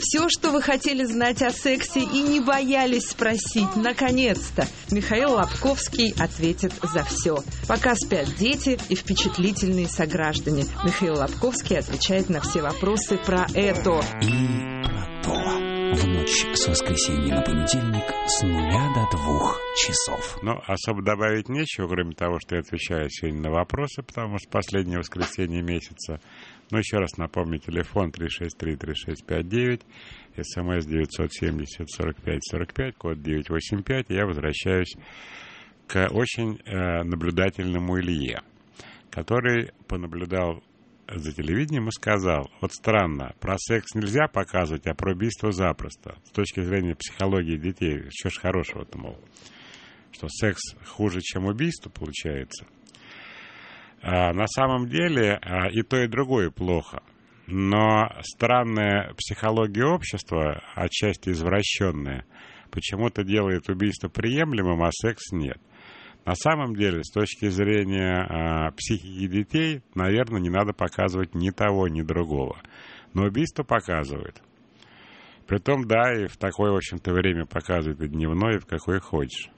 Все, что вы хотели знать о сексе и не боялись спросить, наконец-то, Михаил Лобковский ответит за все. Пока спят дети и впечатлительные сограждане. Михаил Лобковский отвечает на все вопросы про это. И про то. В ночь с воскресенья на понедельник с нуля до двух часов. Ну, особо добавить нечего, кроме того, что я отвечаю сегодня на вопросы, потому что последнее воскресенье месяца. Но еще раз напомню, телефон три шесть три три шесть пять девять, смс девять семь ноль сорок пять сорок пять, код девять восемь пять. Я возвращаюсь к очень э, наблюдательному Илье, который понаблюдал за телевидением и сказал: вот странно, про секс нельзя показывать, а про убийство запросто. С точки зрения психологии детей, что ж хорошего-то, мол, что секс хуже, чем убийство, получается. А на самом деле а, и то, и другое плохо. Но странная психология общества, отчасти извращенная, почему-то делает убийство приемлемым, а секс нет. На самом деле, с точки зрения э, психики детей, наверное, не надо показывать ни того, ни другого. Но убийство показывает. Притом, да, и в такое, в общем-то, время показывает и дневное, и в какое хочешь.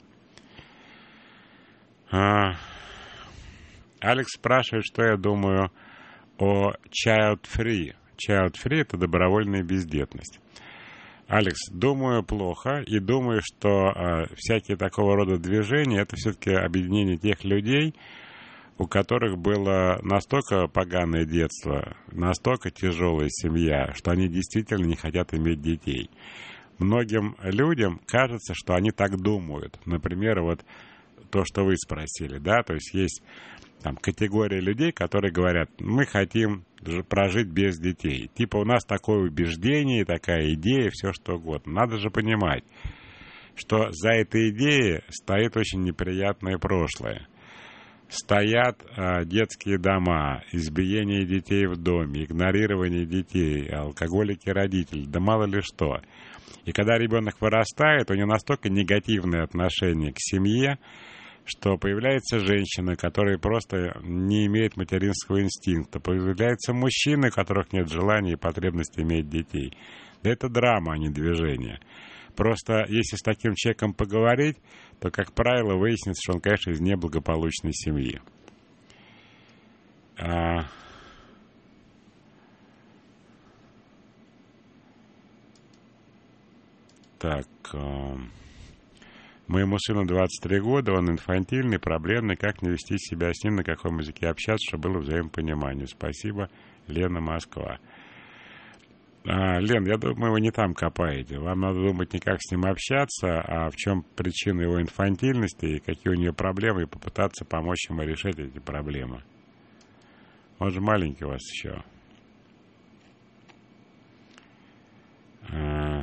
А, Алекс спрашивает, что я думаю о child-free. Child-free — это добровольная бездетность. Алекс, думаю плохо, и думаю, что э, всякие такого рода движения — это все-таки объединение тех людей, у которых было настолько поганое детство, настолько тяжелая семья, что они действительно не хотят иметь детей. Многим людям кажется, что они так думают. Например, вот то, что вы спросили, да, то есть есть там категория людей, которые говорят: мы хотим прожить без детей. Типа у нас такое убеждение, такая идея, все что угодно. Надо же понимать, что за этой идеей стоит очень неприятное прошлое. Стоят э, детские дома, избиение детей в доме, игнорирование детей, алкоголики родители, да мало ли что. И когда ребенок вырастает, у него настолько негативное отношение к семье, что появляется женщина, которая просто не имеет материнского инстинкта, появляются мужчины, у которых нет желания и потребности иметь детей. Да это драма, а не движение. Просто если с таким человеком поговорить, то, как правило, выяснится, что он, конечно, из неблагополучной семьи. А... Так... Моему сыну двадцать три года, он инфантильный, проблемный. Как не вести себя с ним, на каком языке общаться, чтобы было взаимопонимание. Спасибо, Лена, Москва. А, Лен, я думаю, вы не там копаете. Вам надо думать не как с ним общаться, а в чем причина его инфантильности и какие у нее проблемы, и попытаться помочь ему решить эти проблемы. Он же маленький у вас еще. А...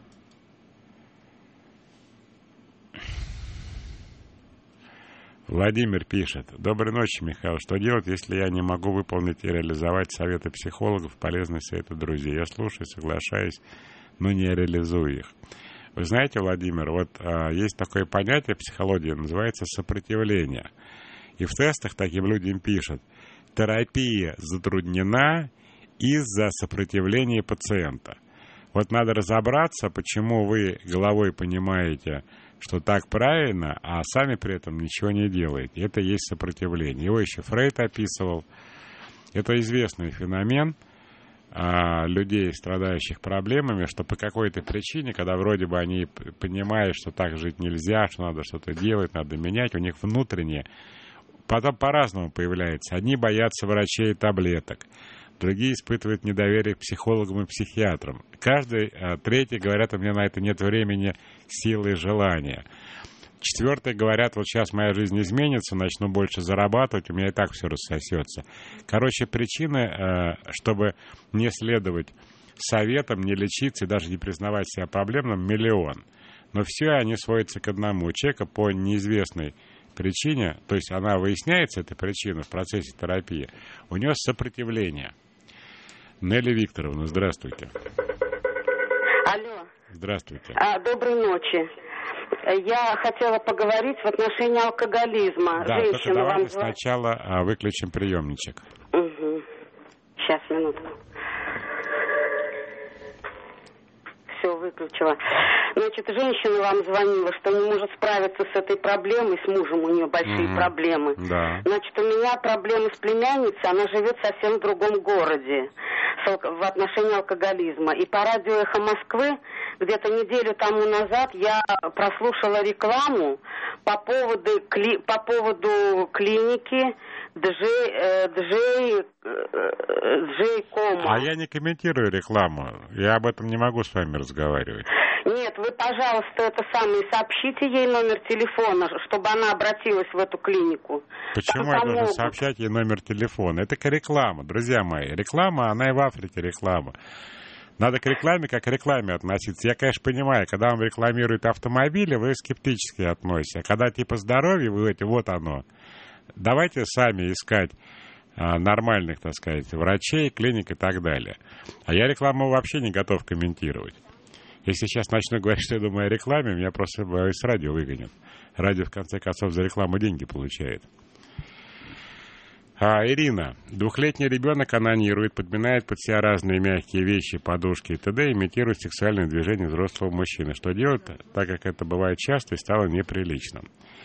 Владимир пишет: доброй ночи, Михаил. Что делать, если я не могу выполнить и реализовать советы психологов, полезные советы друзей? Я слушаю, соглашаюсь, но не реализую их. Вы знаете, Владимир, вот а, есть такое понятие в психологии, называется сопротивление. И в тестах таким людям пишут: терапия затруднена из-за сопротивления пациента. Вот надо разобраться, почему вы головой понимаете, что так правильно, а сами при этом ничего не делаете. Это и есть сопротивление. Его еще Фрейд описывал. Это известный феномен а, людей, страдающих проблемами, что по какой-то причине, когда вроде бы они понимают, что так жить нельзя, что надо что-то делать, надо менять, у них внутренне потом по-разному появляется. Одни боятся врачей и таблеток, другие испытывают недоверие к психологам и психиатрам. Каждый, а, третий говорят: у меня на это нет времени, силы и желания. Четвертые говорят: вот сейчас моя жизнь изменится, начну больше зарабатывать, у меня и так все рассосется. Короче, причины, чтобы не следовать советам, не лечиться и даже не признавать себя проблемным, миллион. Но все они сводятся к одному. У человека по неизвестной причине, то есть она выясняется, эта причина, в процессе терапии, у него сопротивление. Нелли Викторовна, здравствуйте. Алло. Здравствуйте. А, доброй ночи. Я хотела поговорить в отношении алкоголизма. Да, Женщина, только давайте вам... сначала а, выключим приемничек. Угу. Сейчас, минутку. выключила. Значит, женщина вам звонила, что не может справиться с этой проблемой, с мужем у нее большие mm-hmm. проблемы. Да. Значит, у меня проблемы с племянницей, она живет совсем в другом городе в отношении алкоголизма. И по радио «Эхо Москвы» где-то неделю тому назад я прослушала рекламу по поводу, кли, по поводу клиники Джей, э, Джей, э, Джей Кома. А я не комментирую рекламу. Я об этом не могу с вами разговаривать. Нет, вы, пожалуйста, это самое, сообщите ей номер телефона, чтобы она обратилась в эту клинику. Почему я должен сообщать ей номер телефона? Это реклама, друзья мои. Реклама, она и в Африке реклама. Надо к рекламе как к рекламе относиться. Я, конечно, понимаю, когда вам рекламируют автомобили, вы скептически относитесь. А когда типа здоровье, вы говорите, вот оно. Давайте сами искать а, нормальных, так сказать, врачей, клиник и так далее. А я рекламу вообще не готов комментировать. Если сейчас начну говорить, что я думаю о рекламе, меня просто с радио выгонят. Радио, в конце концов, за рекламу деньги получает. А, Ирина. Двухлетний ребенок анонирует, подминает под себя разные мягкие вещи, подушки и т.д., имитирует сексуальные движения взрослого мужчины. Что делать, так как это бывает часто и стало неприличным?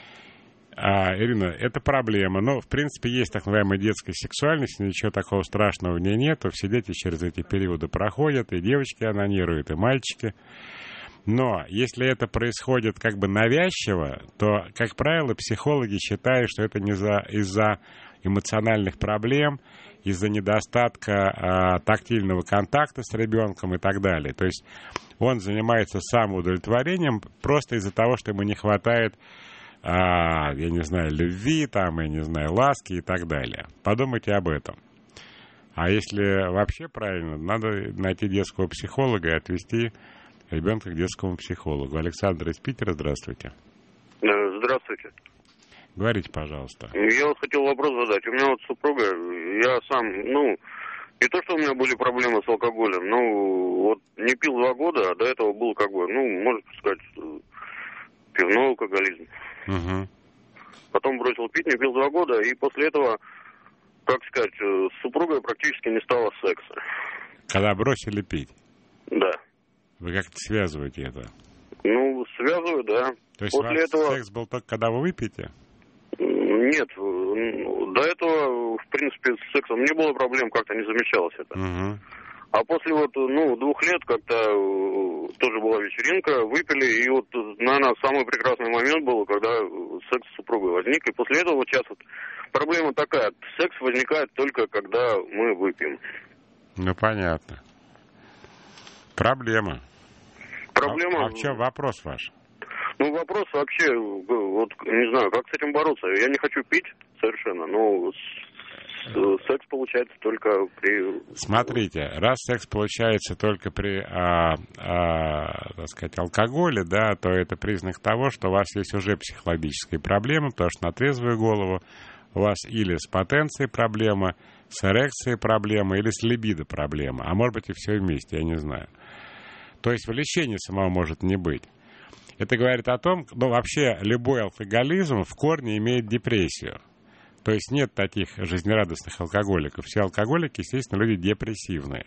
А, Ирина, это проблема. Но, в принципе, есть так называемая детская сексуальность, ничего такого страшного в ней нету. Все дети через эти периоды проходят, и девочки анонируют, и мальчики. Но если это происходит как бы навязчиво, то, как правило, психологи считают, что это не за, из-за эмоциональных проблем, из-за недостатка а, тактильного контакта с ребенком и так далее. То есть он занимается самоудовлетворением просто из-за того, что ему не хватает, а, я не знаю, любви, там, я не знаю, ласки и так далее. Подумайте об этом. А если вообще правильно, надо найти детского психолога и отвезти ребенка к детскому психологу. Александр из Питера, здравствуйте. Здравствуйте. Говорите, пожалуйста. Я вот хотел вопрос задать. У меня вот супруга, я сам, ну, не то, что у меня были проблемы с алкоголем, но вот не пил два года, а до этого был как бы, ну, можно сказать, пивной алкоголизм. Угу. Потом бросил пить, не пил два года, и после этого, как сказать, с супругой практически не стало секса. Когда бросили пить? Да. Вы как-то связываете это? Ну, связываю, да. То есть после у вас этого... секс был только когда вы выпьете? Нет, до этого, в принципе, с сексом не было проблем, как-то не замечалось это. Угу. А после вот, ну, двух лет как-то тоже была вечеринка, выпили, и вот, наверное, самый прекрасный момент был, когда секс с супругой возник. И после этого вот сейчас вот проблема такая, секс возникает только когда мы выпьем. Ну, понятно. Проблема. Проблема... А, а в чем вопрос ваш? Ну, вопрос вообще, вот, не знаю, как с этим бороться. Я не хочу пить совершенно, но секс получается только при... Смотрите, раз секс получается только при, а, а, так сказать, алкоголе, да, то это признак того, что у вас есть уже психологические проблемы, потому что на трезвую голову у вас или с потенцией проблема, с эрекцией проблема, или с либидо проблема, а может быть и все вместе, я не знаю. То есть влечения самого может не быть. Это говорит о том, ну, вообще любой алкоголизм в корне имеет депрессию. То есть нет таких жизнерадостных алкоголиков. Все алкоголики, естественно, люди депрессивные.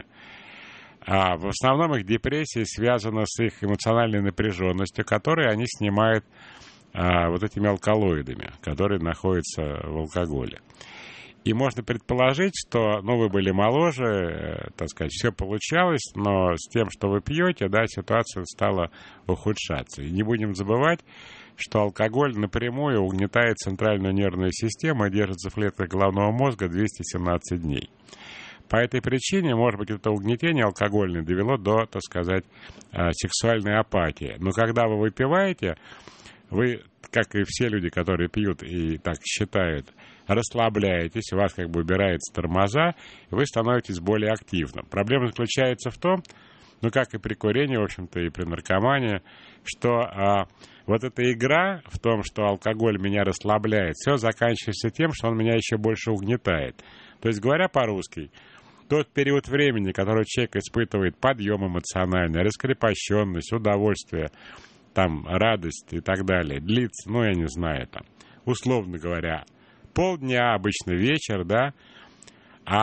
А в основном их депрессия связана с их эмоциональной напряженностью, которую они снимают а, вот этими алкалоидами, которые находятся в алкоголе. И можно предположить, что, ну, вы были моложе, э, так сказать, все получалось, но с тем, что вы пьете, да, ситуация стала ухудшаться. И не будем забывать, что алкоголь напрямую угнетает центральную нервную систему и держится в клетках головного мозга двести семнадцать дней. По этой причине, может быть, это угнетение алкогольное довело до, так сказать, э, сексуальной апатии. Но когда вы выпиваете, вы, как и все люди, которые пьют и так считают, расслабляетесь, у вас как бы убираются тормоза, и вы становитесь более активным. Проблема заключается в том, ну как и при курении, в общем-то, и при наркомании, что а, вот эта игра в том, что алкоголь меня расслабляет, все заканчивается тем, что он меня еще больше угнетает. То есть, говоря по-русски, тот период времени, который человек испытывает подъем эмоциональный, раскрепощенность, удовольствие, там, радость и так далее, длится, ну, я не знаю, там, условно говоря, полдня, обычно вечер, да, а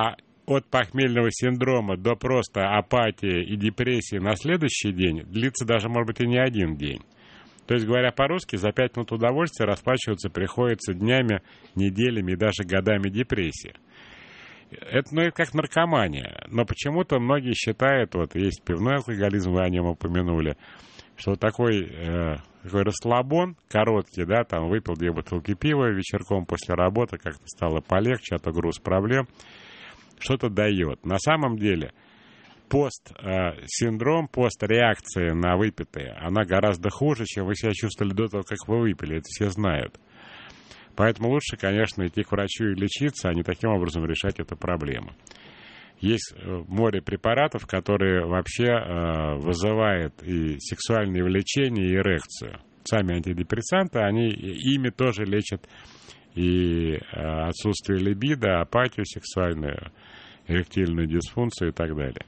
от похмельного синдрома до просто апатии и депрессии на следующий день длится даже, может быть, и не один день. То есть, говоря по-русски, за пять минут удовольствия расплачиваться приходится днями, неделями и даже годами депрессии. Это, ну, это как наркомания. Но почему-то многие считают, вот есть пивной алкоголизм, вы о нем упомянули, что вот такой, э, такой расслабон короткий, да, там выпил две бутылки пива вечерком после работы, как-то стало полегче, а то груз проблем, что-то дает. На самом деле пост-синдром, пост-реакция на выпитое, она гораздо хуже, чем вы себя чувствовали до того, как вы выпили. Это все знают. Поэтому лучше, конечно, идти к врачу и лечиться, а не таким образом решать эту проблему. Есть море препаратов, которые вообще э, вызывают и сексуальное влечение, и эрекцию. Сами антидепрессанты, они ими тоже лечат и э, отсутствие либидо, апатию сексуальную, эректильную дисфункцию и так далее.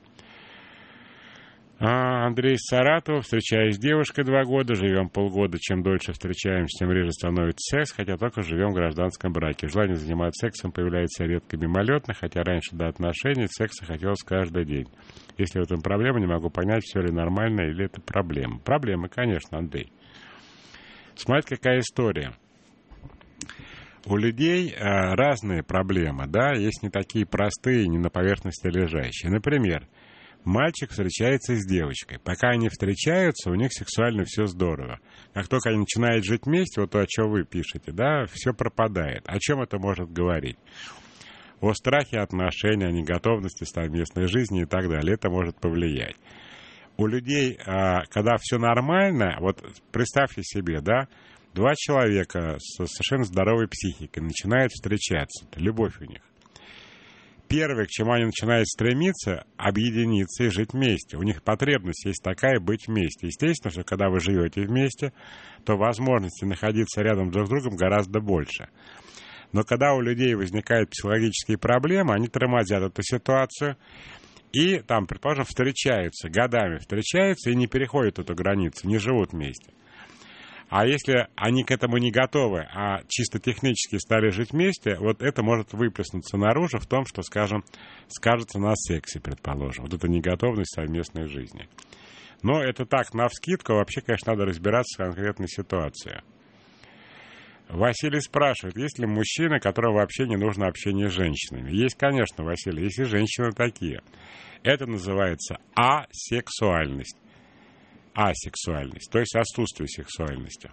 А Андрей из Саратова. Встречаюсь с девушкой два года, живем полгода. Чем дольше встречаемся, тем реже становится секс, хотя только живем в гражданском браке. Желание заниматься сексом появляется редко мимолетно, хотя раньше до отношений секса хотелось каждый день. Если в этом проблема, не могу понять, все ли нормально или это проблема. Проблема, конечно, Андрей. Смотрите, какая история. У людей а, разные проблемы, да, есть не такие простые, не на поверхности лежащие. Например, мальчик встречается с девочкой. Пока они встречаются, у них сексуально все здорово. Как только они начинают жить вместе, вот то, о чем вы пишете, да, все пропадает. О чем это может говорить? О страхе отношений, о неготовности совместной жизни и так далее. Это может повлиять. У людей, когда все нормально, вот представьте себе, да, два человека с совершенно здоровой психикой начинают встречаться. Это любовь у них. Первое, к чему они начинают стремиться, объединиться и жить вместе. У них потребность есть такая — быть вместе. Естественно, что когда вы живете вместе, то возможности находиться рядом друг с другом гораздо больше. Но когда у людей возникают психологические проблемы, они тормозят эту ситуацию и, там, предположим, встречаются, годами встречаются и не переходят эту границу, не живут вместе. А если они к этому не готовы, а чисто технически стали жить вместе, вот это может выплеснуться наружу в том, что, скажем, скажется на сексе, предположим. Вот это неготовность совместной жизни. Но это так, навскидку, вообще, конечно, надо разбираться в конкретной ситуации. Василий спрашивает, есть ли мужчины, которым вообще не нужно общение с женщинами? Есть, конечно, Василий, есть и женщины такие. Это называется асексуальность. Асексуальность, то есть отсутствие сексуальности.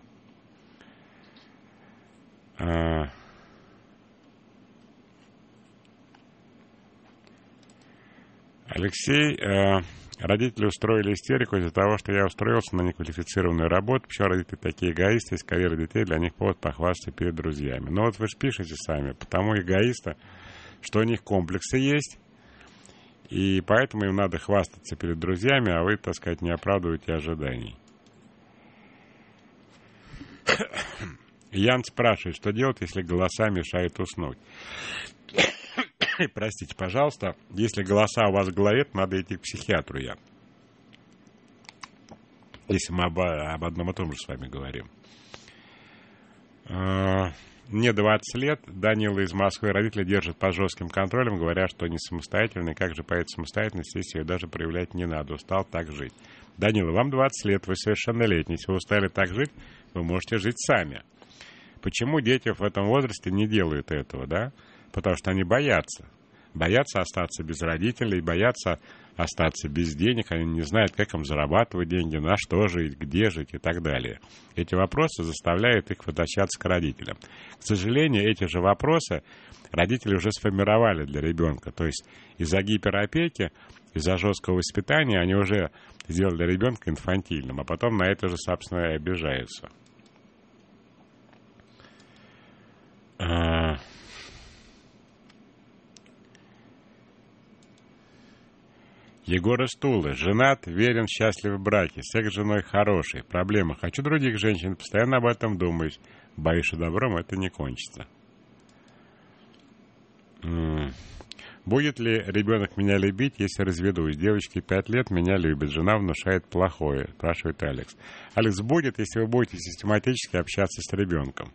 А... Алексей, э, родители устроили истерику из-за того, что я устроился на неквалифицированную работу. Почему родители такие эгоисты, из карьеры детей для них повод похвастаться перед друзьями. Но вот вы же пишете сами, потому эгоисты, что у них комплексы есть, и поэтому им надо хвастаться перед друзьями, а вы, так сказать, не оправдываете ожиданий. Ян спрашивает, что делать, если голоса мешают уснуть. Простите, пожалуйста, если голоса у вас в голове, то надо идти к психиатру, Ян. Если мы об, об одном и том же с вами говорим. Мне двадцать лет, Данила из Москвы, родители держат под жестким контролем, говорят, что они самостоятельные. Как же по этой самостоятельности, если ее даже проявлять не надо? Устал так жить. Данила, вам двадцать лет, вы совершеннолетний. Если вы устали так жить, вы можете жить сами. Почему дети в этом возрасте не делают этого, да? Потому что они боятся. Боятся остаться без родителей, боятся остаться без денег, они не знают, как им зарабатывать деньги, на что жить, где жить и так далее. Эти вопросы заставляют их возвращаться к родителям. К сожалению, эти же вопросы родители уже сформировали для ребенка. То есть из-за гиперопеки, из-за жесткого воспитания они уже сделали для ребенка инфантильным, а потом на это же, собственно, и обижаются. Егор из Тулы. Женат, верен, счастлив в браке. Секс с женой хороший. Проблема. Хочу других женщин. Постоянно об этом думаю. Боюсь, что добром это не кончится. М-м. Будет ли ребенок меня любить, если разведусь? Девочке пять лет, меня любит. Жена внушает плохое. Спрашивает Алекс. Алекс, будет, если вы будете систематически общаться с ребенком.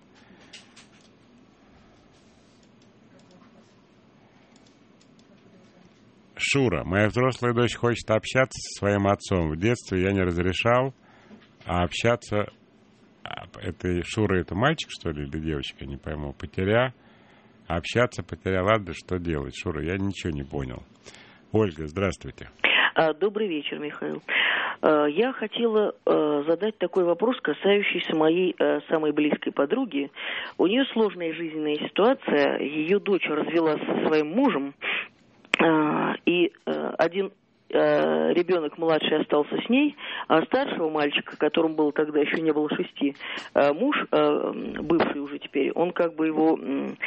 Шура, моя взрослая дочь хочет общаться со своим отцом. В детстве я не разрешал, а общаться... Это Шура, это мальчик, что ли, или девочка, не пойму, потеря. Общаться потеря, ладно, что делать? Шура, я ничего не понял. Ольга, здравствуйте. Добрый вечер, Михаил. Я хотела задать такой вопрос, касающийся моей самой близкой подруги. У нее сложная жизненная ситуация. Ее дочь развелась со своим мужем, и один ребенок младший остался с ней, а старшего мальчика, которому было тогда еще не было шести, муж, бывший уже теперь, он как бы его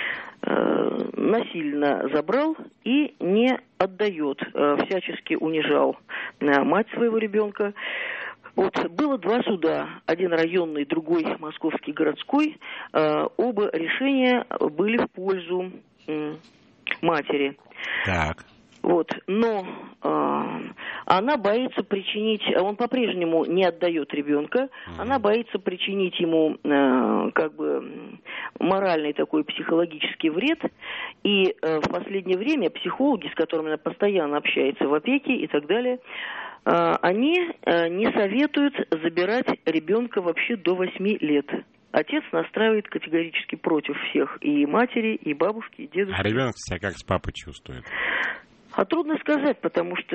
насильно забрал и не отдает, всячески унижал мать своего ребенка. Вот было два суда, один районный, другой московский городской. Оба решения были в пользу матери. Так. Вот, но э, она боится причинить, он по-прежнему не отдает ребенка, mm-hmm. она боится причинить ему э, как бы моральный такой психологический вред, и э, в последнее время психологи, с которыми она постоянно общается в опеке и так далее, э, они э, не советуют забирать ребенка вообще до восьми лет. Отец настраивает категорически против всех, и матери, и бабушки, и дедушки. А ребенок себя как с папой чувствует? А трудно сказать, потому что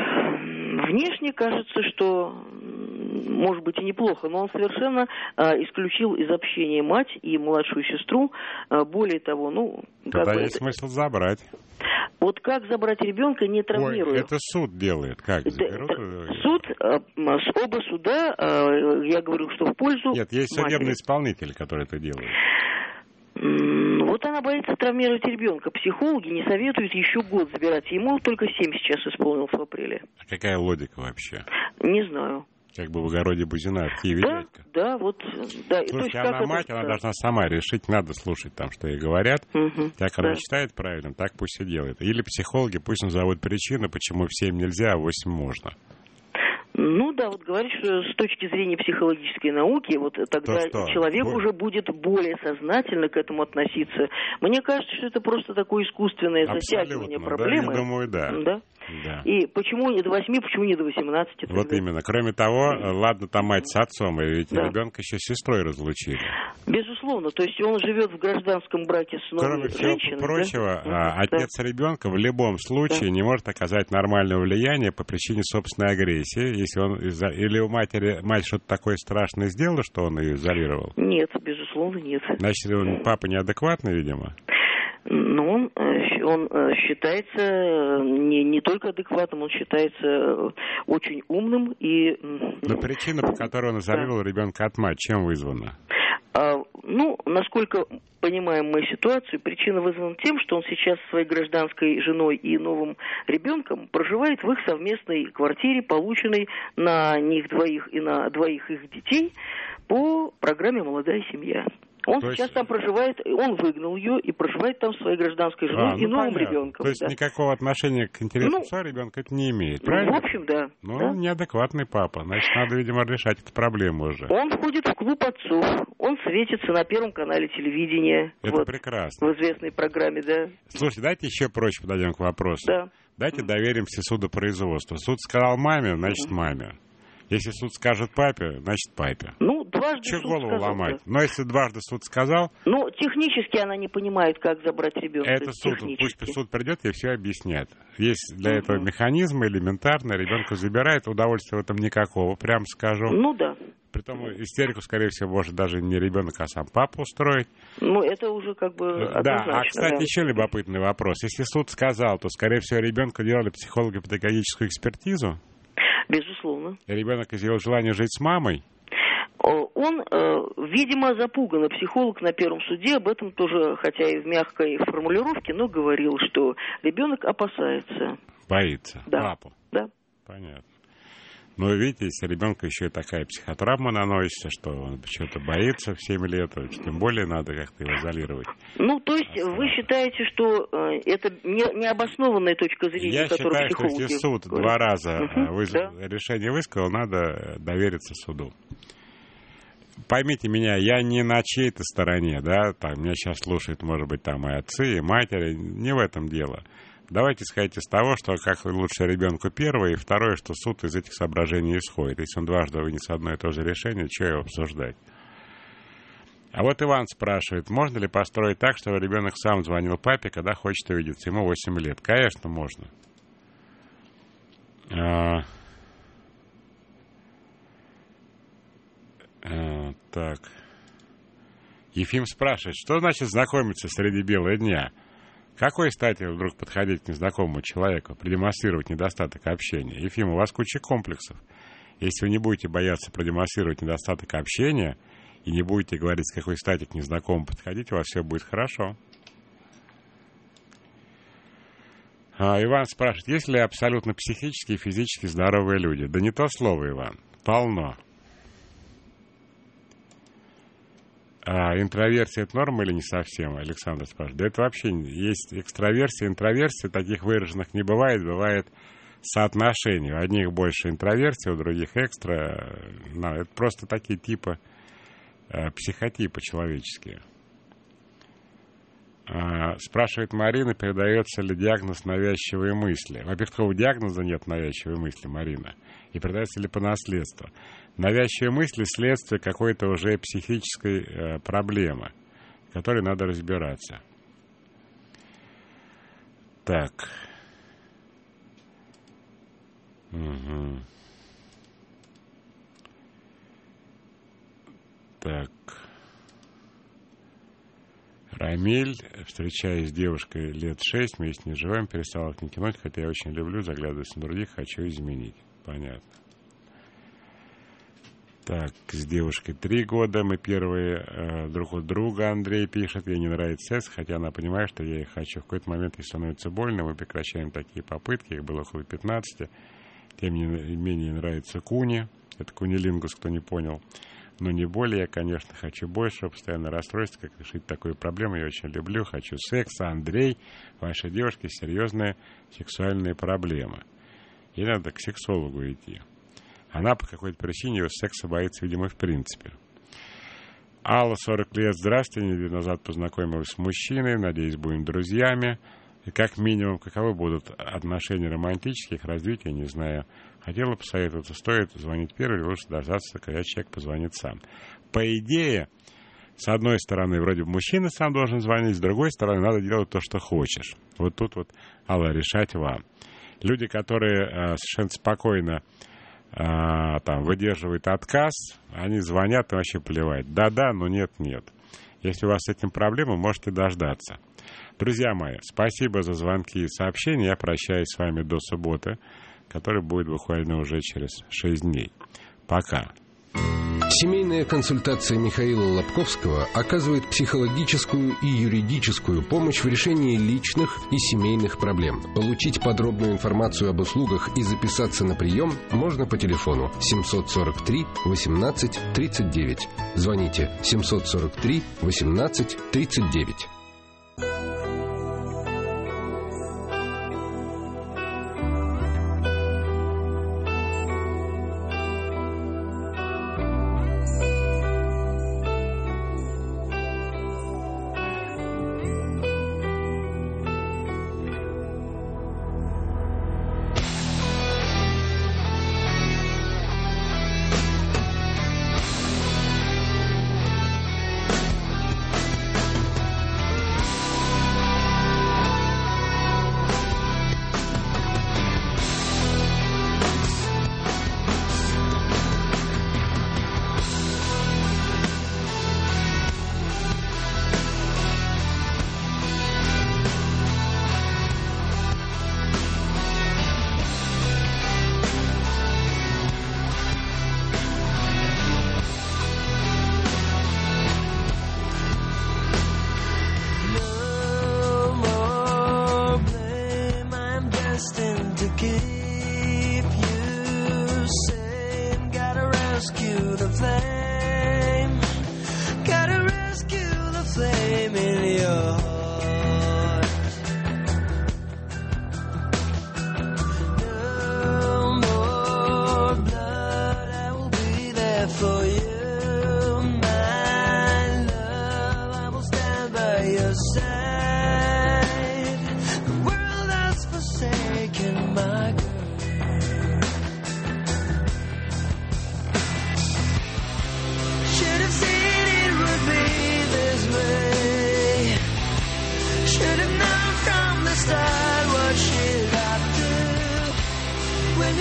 внешне кажется, что, может быть, и неплохо, но он совершенно а, исключил из общения мать и младшую сестру. А, более того, ну... Тогда как бы есть это... смысл забрать. Вот как забрать ребенка, не травмируя? Ой, это суд делает. Как заберут? Суд, оба суда, я говорю, что в пользу Нет, есть матери. судебный исполнитель, который это делает. Вот она боится травмировать ребенка. Психологи не советуют еще год забирать. Ему только семь сейчас исполнилось в апреле. А какая логика вообще? Не знаю. Как бы в огороде Бузина, в Киеве да, дядька. Да, вот. Да. Слушайте, она мать, это... она должна сама решить, надо слушать там, что ей говорят. Угу, как да. она считает правильным, так пусть и делает. Или психологи пусть назовут причину, почему в семь нельзя, а в восемь можно. Ну да, вот говоришь, что с точки зрения психологической науки, вот тогда То, человек Боль... уже будет более сознательно к этому относиться. Мне кажется, что это просто такое искусственное Абсолютно, затягивание проблемы. Да, я думаю, да. да. Да. И почему не до восьми, почему не до восемнадцати? Вот тогда? именно. Кроме того, ладно, там мать с отцом, и ведь да. ребенка еще с сестрой разлучили. Безусловно. То есть он живет в гражданском браке с новой Кроме женщиной. всего прочего, да? отец да. ребенка в любом случае да. не может оказать нормальное влияние по причине собственной агрессии, если он из-за... или у матери мать что-то такое страшное сделала, что он ее изолировал? Нет, безусловно, нет. Значит, он, папа неадекватный, видимо? Но он, он считается не, не только адекватным, он считается очень умным и... Но причина, по которой он изолировал да. ребенка от мать, чем вызвана? А, ну, насколько понимаем мы ситуацию, причина вызвана тем, что он сейчас со своей гражданской женой и новым ребенком проживает в их совместной квартире, полученной на них двоих и на двоих их детей по программе «Молодая семья». Он То сейчас есть... там проживает, он выгнал ее и проживает там со своей гражданской женой а, и ну, новым понятно. ребенком. То есть да. никакого отношения к интересам ну, ребенка это не имеет, правильно? В общем, да. Ну, да. неадекватный папа. Значит, надо, видимо, решать эту проблему уже. Он входит в клуб отцов. Он светится на Первом канале телевидения. Это вот, прекрасно. В известной программе, да. Слушайте, давайте еще проще подойдем к вопросу. Да. Давайте доверимся судопроизводству. Суд сказал маме, значит, маме. Если суд скажет папе, значит папе. Ну, дважды Че суд голову сказал, ломать? Да. Но если дважды суд сказал... Ну, технически она не понимает, как забрать ребенка. Это суд. Пусть суд придет и все объяснят. Есть для uh-huh. этого механизмы элементарно. Ребенка забирает, удовольствия в этом никакого, прям скажу. Ну да. Притом истерику, скорее всего, может даже не ребенок, а сам папа устроить. Ну, это уже как бы однозначно. Да, а, кстати, да. еще любопытный вопрос. Если суд сказал, то, скорее всего, ребенку делали психолого-педагогическую экспертизу. Безусловно. И ребенок изъявил желание жить с мамой. Он, видимо, запуган. И психолог на первом суде об этом тоже, хотя и в мягкой формулировке, но говорил, что ребенок опасается. Боится да. папу. Да. Понятно. Но видите, если ребенку еще и такая психотравма наносится, что он что-то боится в семь лет, то тем более надо как-то его изолировать. Ну, то есть а вы считаете, что э, это не, необоснованная точка зрения, Я которую считаю, психологи... что если суд говорят. два раза uh-huh, выз... да. решение высказал, надо довериться суду. Поймите меня, я не на чьей-то стороне, да, там меня сейчас слушают, может быть, там и отцы, и матери, не в этом дело. Давайте исходить из того, что как лучше ребенку первое, и второе, что суд из этих соображений исходит. Если он дважды вынес одно и то же решение, что его обсуждать? А вот Иван спрашивает, можно ли построить так, чтобы ребенок сам звонил папе, когда хочет увидеться? Ему восемь лет. Конечно, можно. А... А, так. Ефим спрашивает, что значит знакомиться среди бела дня? Какой стати вдруг подходить к незнакомому человеку, продемонстрировать недостаток общения? Ефим, у вас куча комплексов. Если вы не будете бояться продемонстрировать недостаток общения и не будете говорить, с какой стати к незнакомому подходить, у вас все будет хорошо. А, Иван спрашивает, есть ли абсолютно психически и физически здоровые люди? Да не то слово, Иван. Полно. А интроверсия — это норма или не совсем? Александр спрашивает. Да это вообще есть экстраверсия, интроверсия, таких выраженных не бывает, бывает соотношение. У одних больше интроверсия, у других экстра. Ну, это просто такие типы, э, психотипы человеческие. А, спрашивает Марина, передается ли диагноз навязчивые мысли. Во-первых, такого диагноза нет навязчивой мысли, Марина. И передается ли по наследству. Навязчивые мысли — следствие какой-то уже психической э, проблемы, в которой надо разбираться. Так. Угу. Так. Рамиль, встречаясь с девушкой лет шесть, мы с ней живем, перестала к ней кинуть, хотя я очень люблю, заглядываюсь на других, хочу изменить. Понятно. Так, с девушкой три года, мы первые э, друг у друга, Андрей пишет, ей не нравится секс, хотя она понимает, что я их хочу. В какой-то момент ей становится больно, мы прекращаем такие попытки, их было около пятнадцати, тем не менее нравится куни, это кунилингус, кто не понял, но не более, я, конечно, хочу больше, постоянное расстройство, как решить такую проблему, я очень люблю, хочу секса, Андрей, вашей девушке серьезные сексуальные проблемы, ей надо к сексологу идти. Она по какой-то причине его секса боится, видимо, в принципе. Алла, сорок лет, здравствуйте, неделю назад познакомилась с мужчиной, надеюсь, будем друзьями. И как минимум, каковы будут отношения романтические, их развитие, не знаю. Хотела посоветоваться, стоит звонить первый, или лучше дождаться, когда человек позвонит сам. По идее, с одной стороны, вроде бы мужчина сам должен звонить, с другой стороны, надо делать то, что хочешь. Вот тут вот, Алла, решать вам. Люди, которые э, совершенно спокойно А, там, выдерживает отказ, они звонят и вообще плевать. Да-да, но нет-нет. Если у вас с этим проблемы, можете дождаться. Друзья мои, спасибо за звонки и сообщения. Я прощаюсь с вами до субботы, которая будет буквально уже через шесть дней. Пока. Семейная консультация Михаила Лобковского оказывает психологическую и юридическую помощь в решении личных и семейных проблем. Получить подробную информацию об услугах и записаться на прием можно по телефону семьсот сорок три восемнадцать тридцать девять. Звоните семьсот сорок три восемнадцать тридцать девять.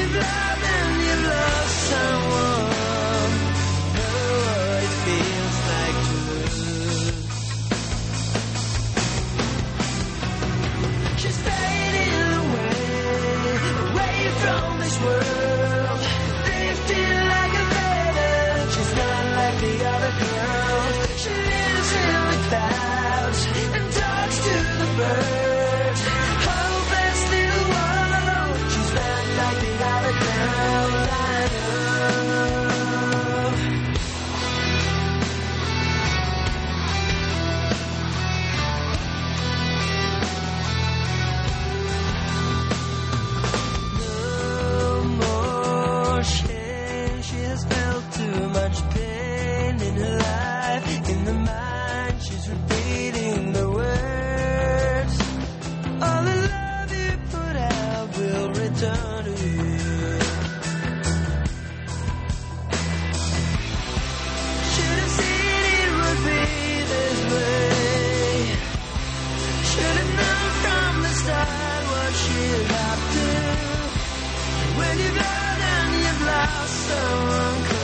you've loved and you've lost someone, know what it feels like to lose. She's fading away, away from this world, drifting like a feather. She's not like the other girls. She lives in the clouds and talks to the birds. Hopeless little world. She's not like the other girls I know. No more shame. She has felt too much pain in her life. In the mind, she's repeating the words. All the love you put out will return to you. Should have seen it would be this way. Should have known from the start what she'd have to. When you've loved and you've lost someone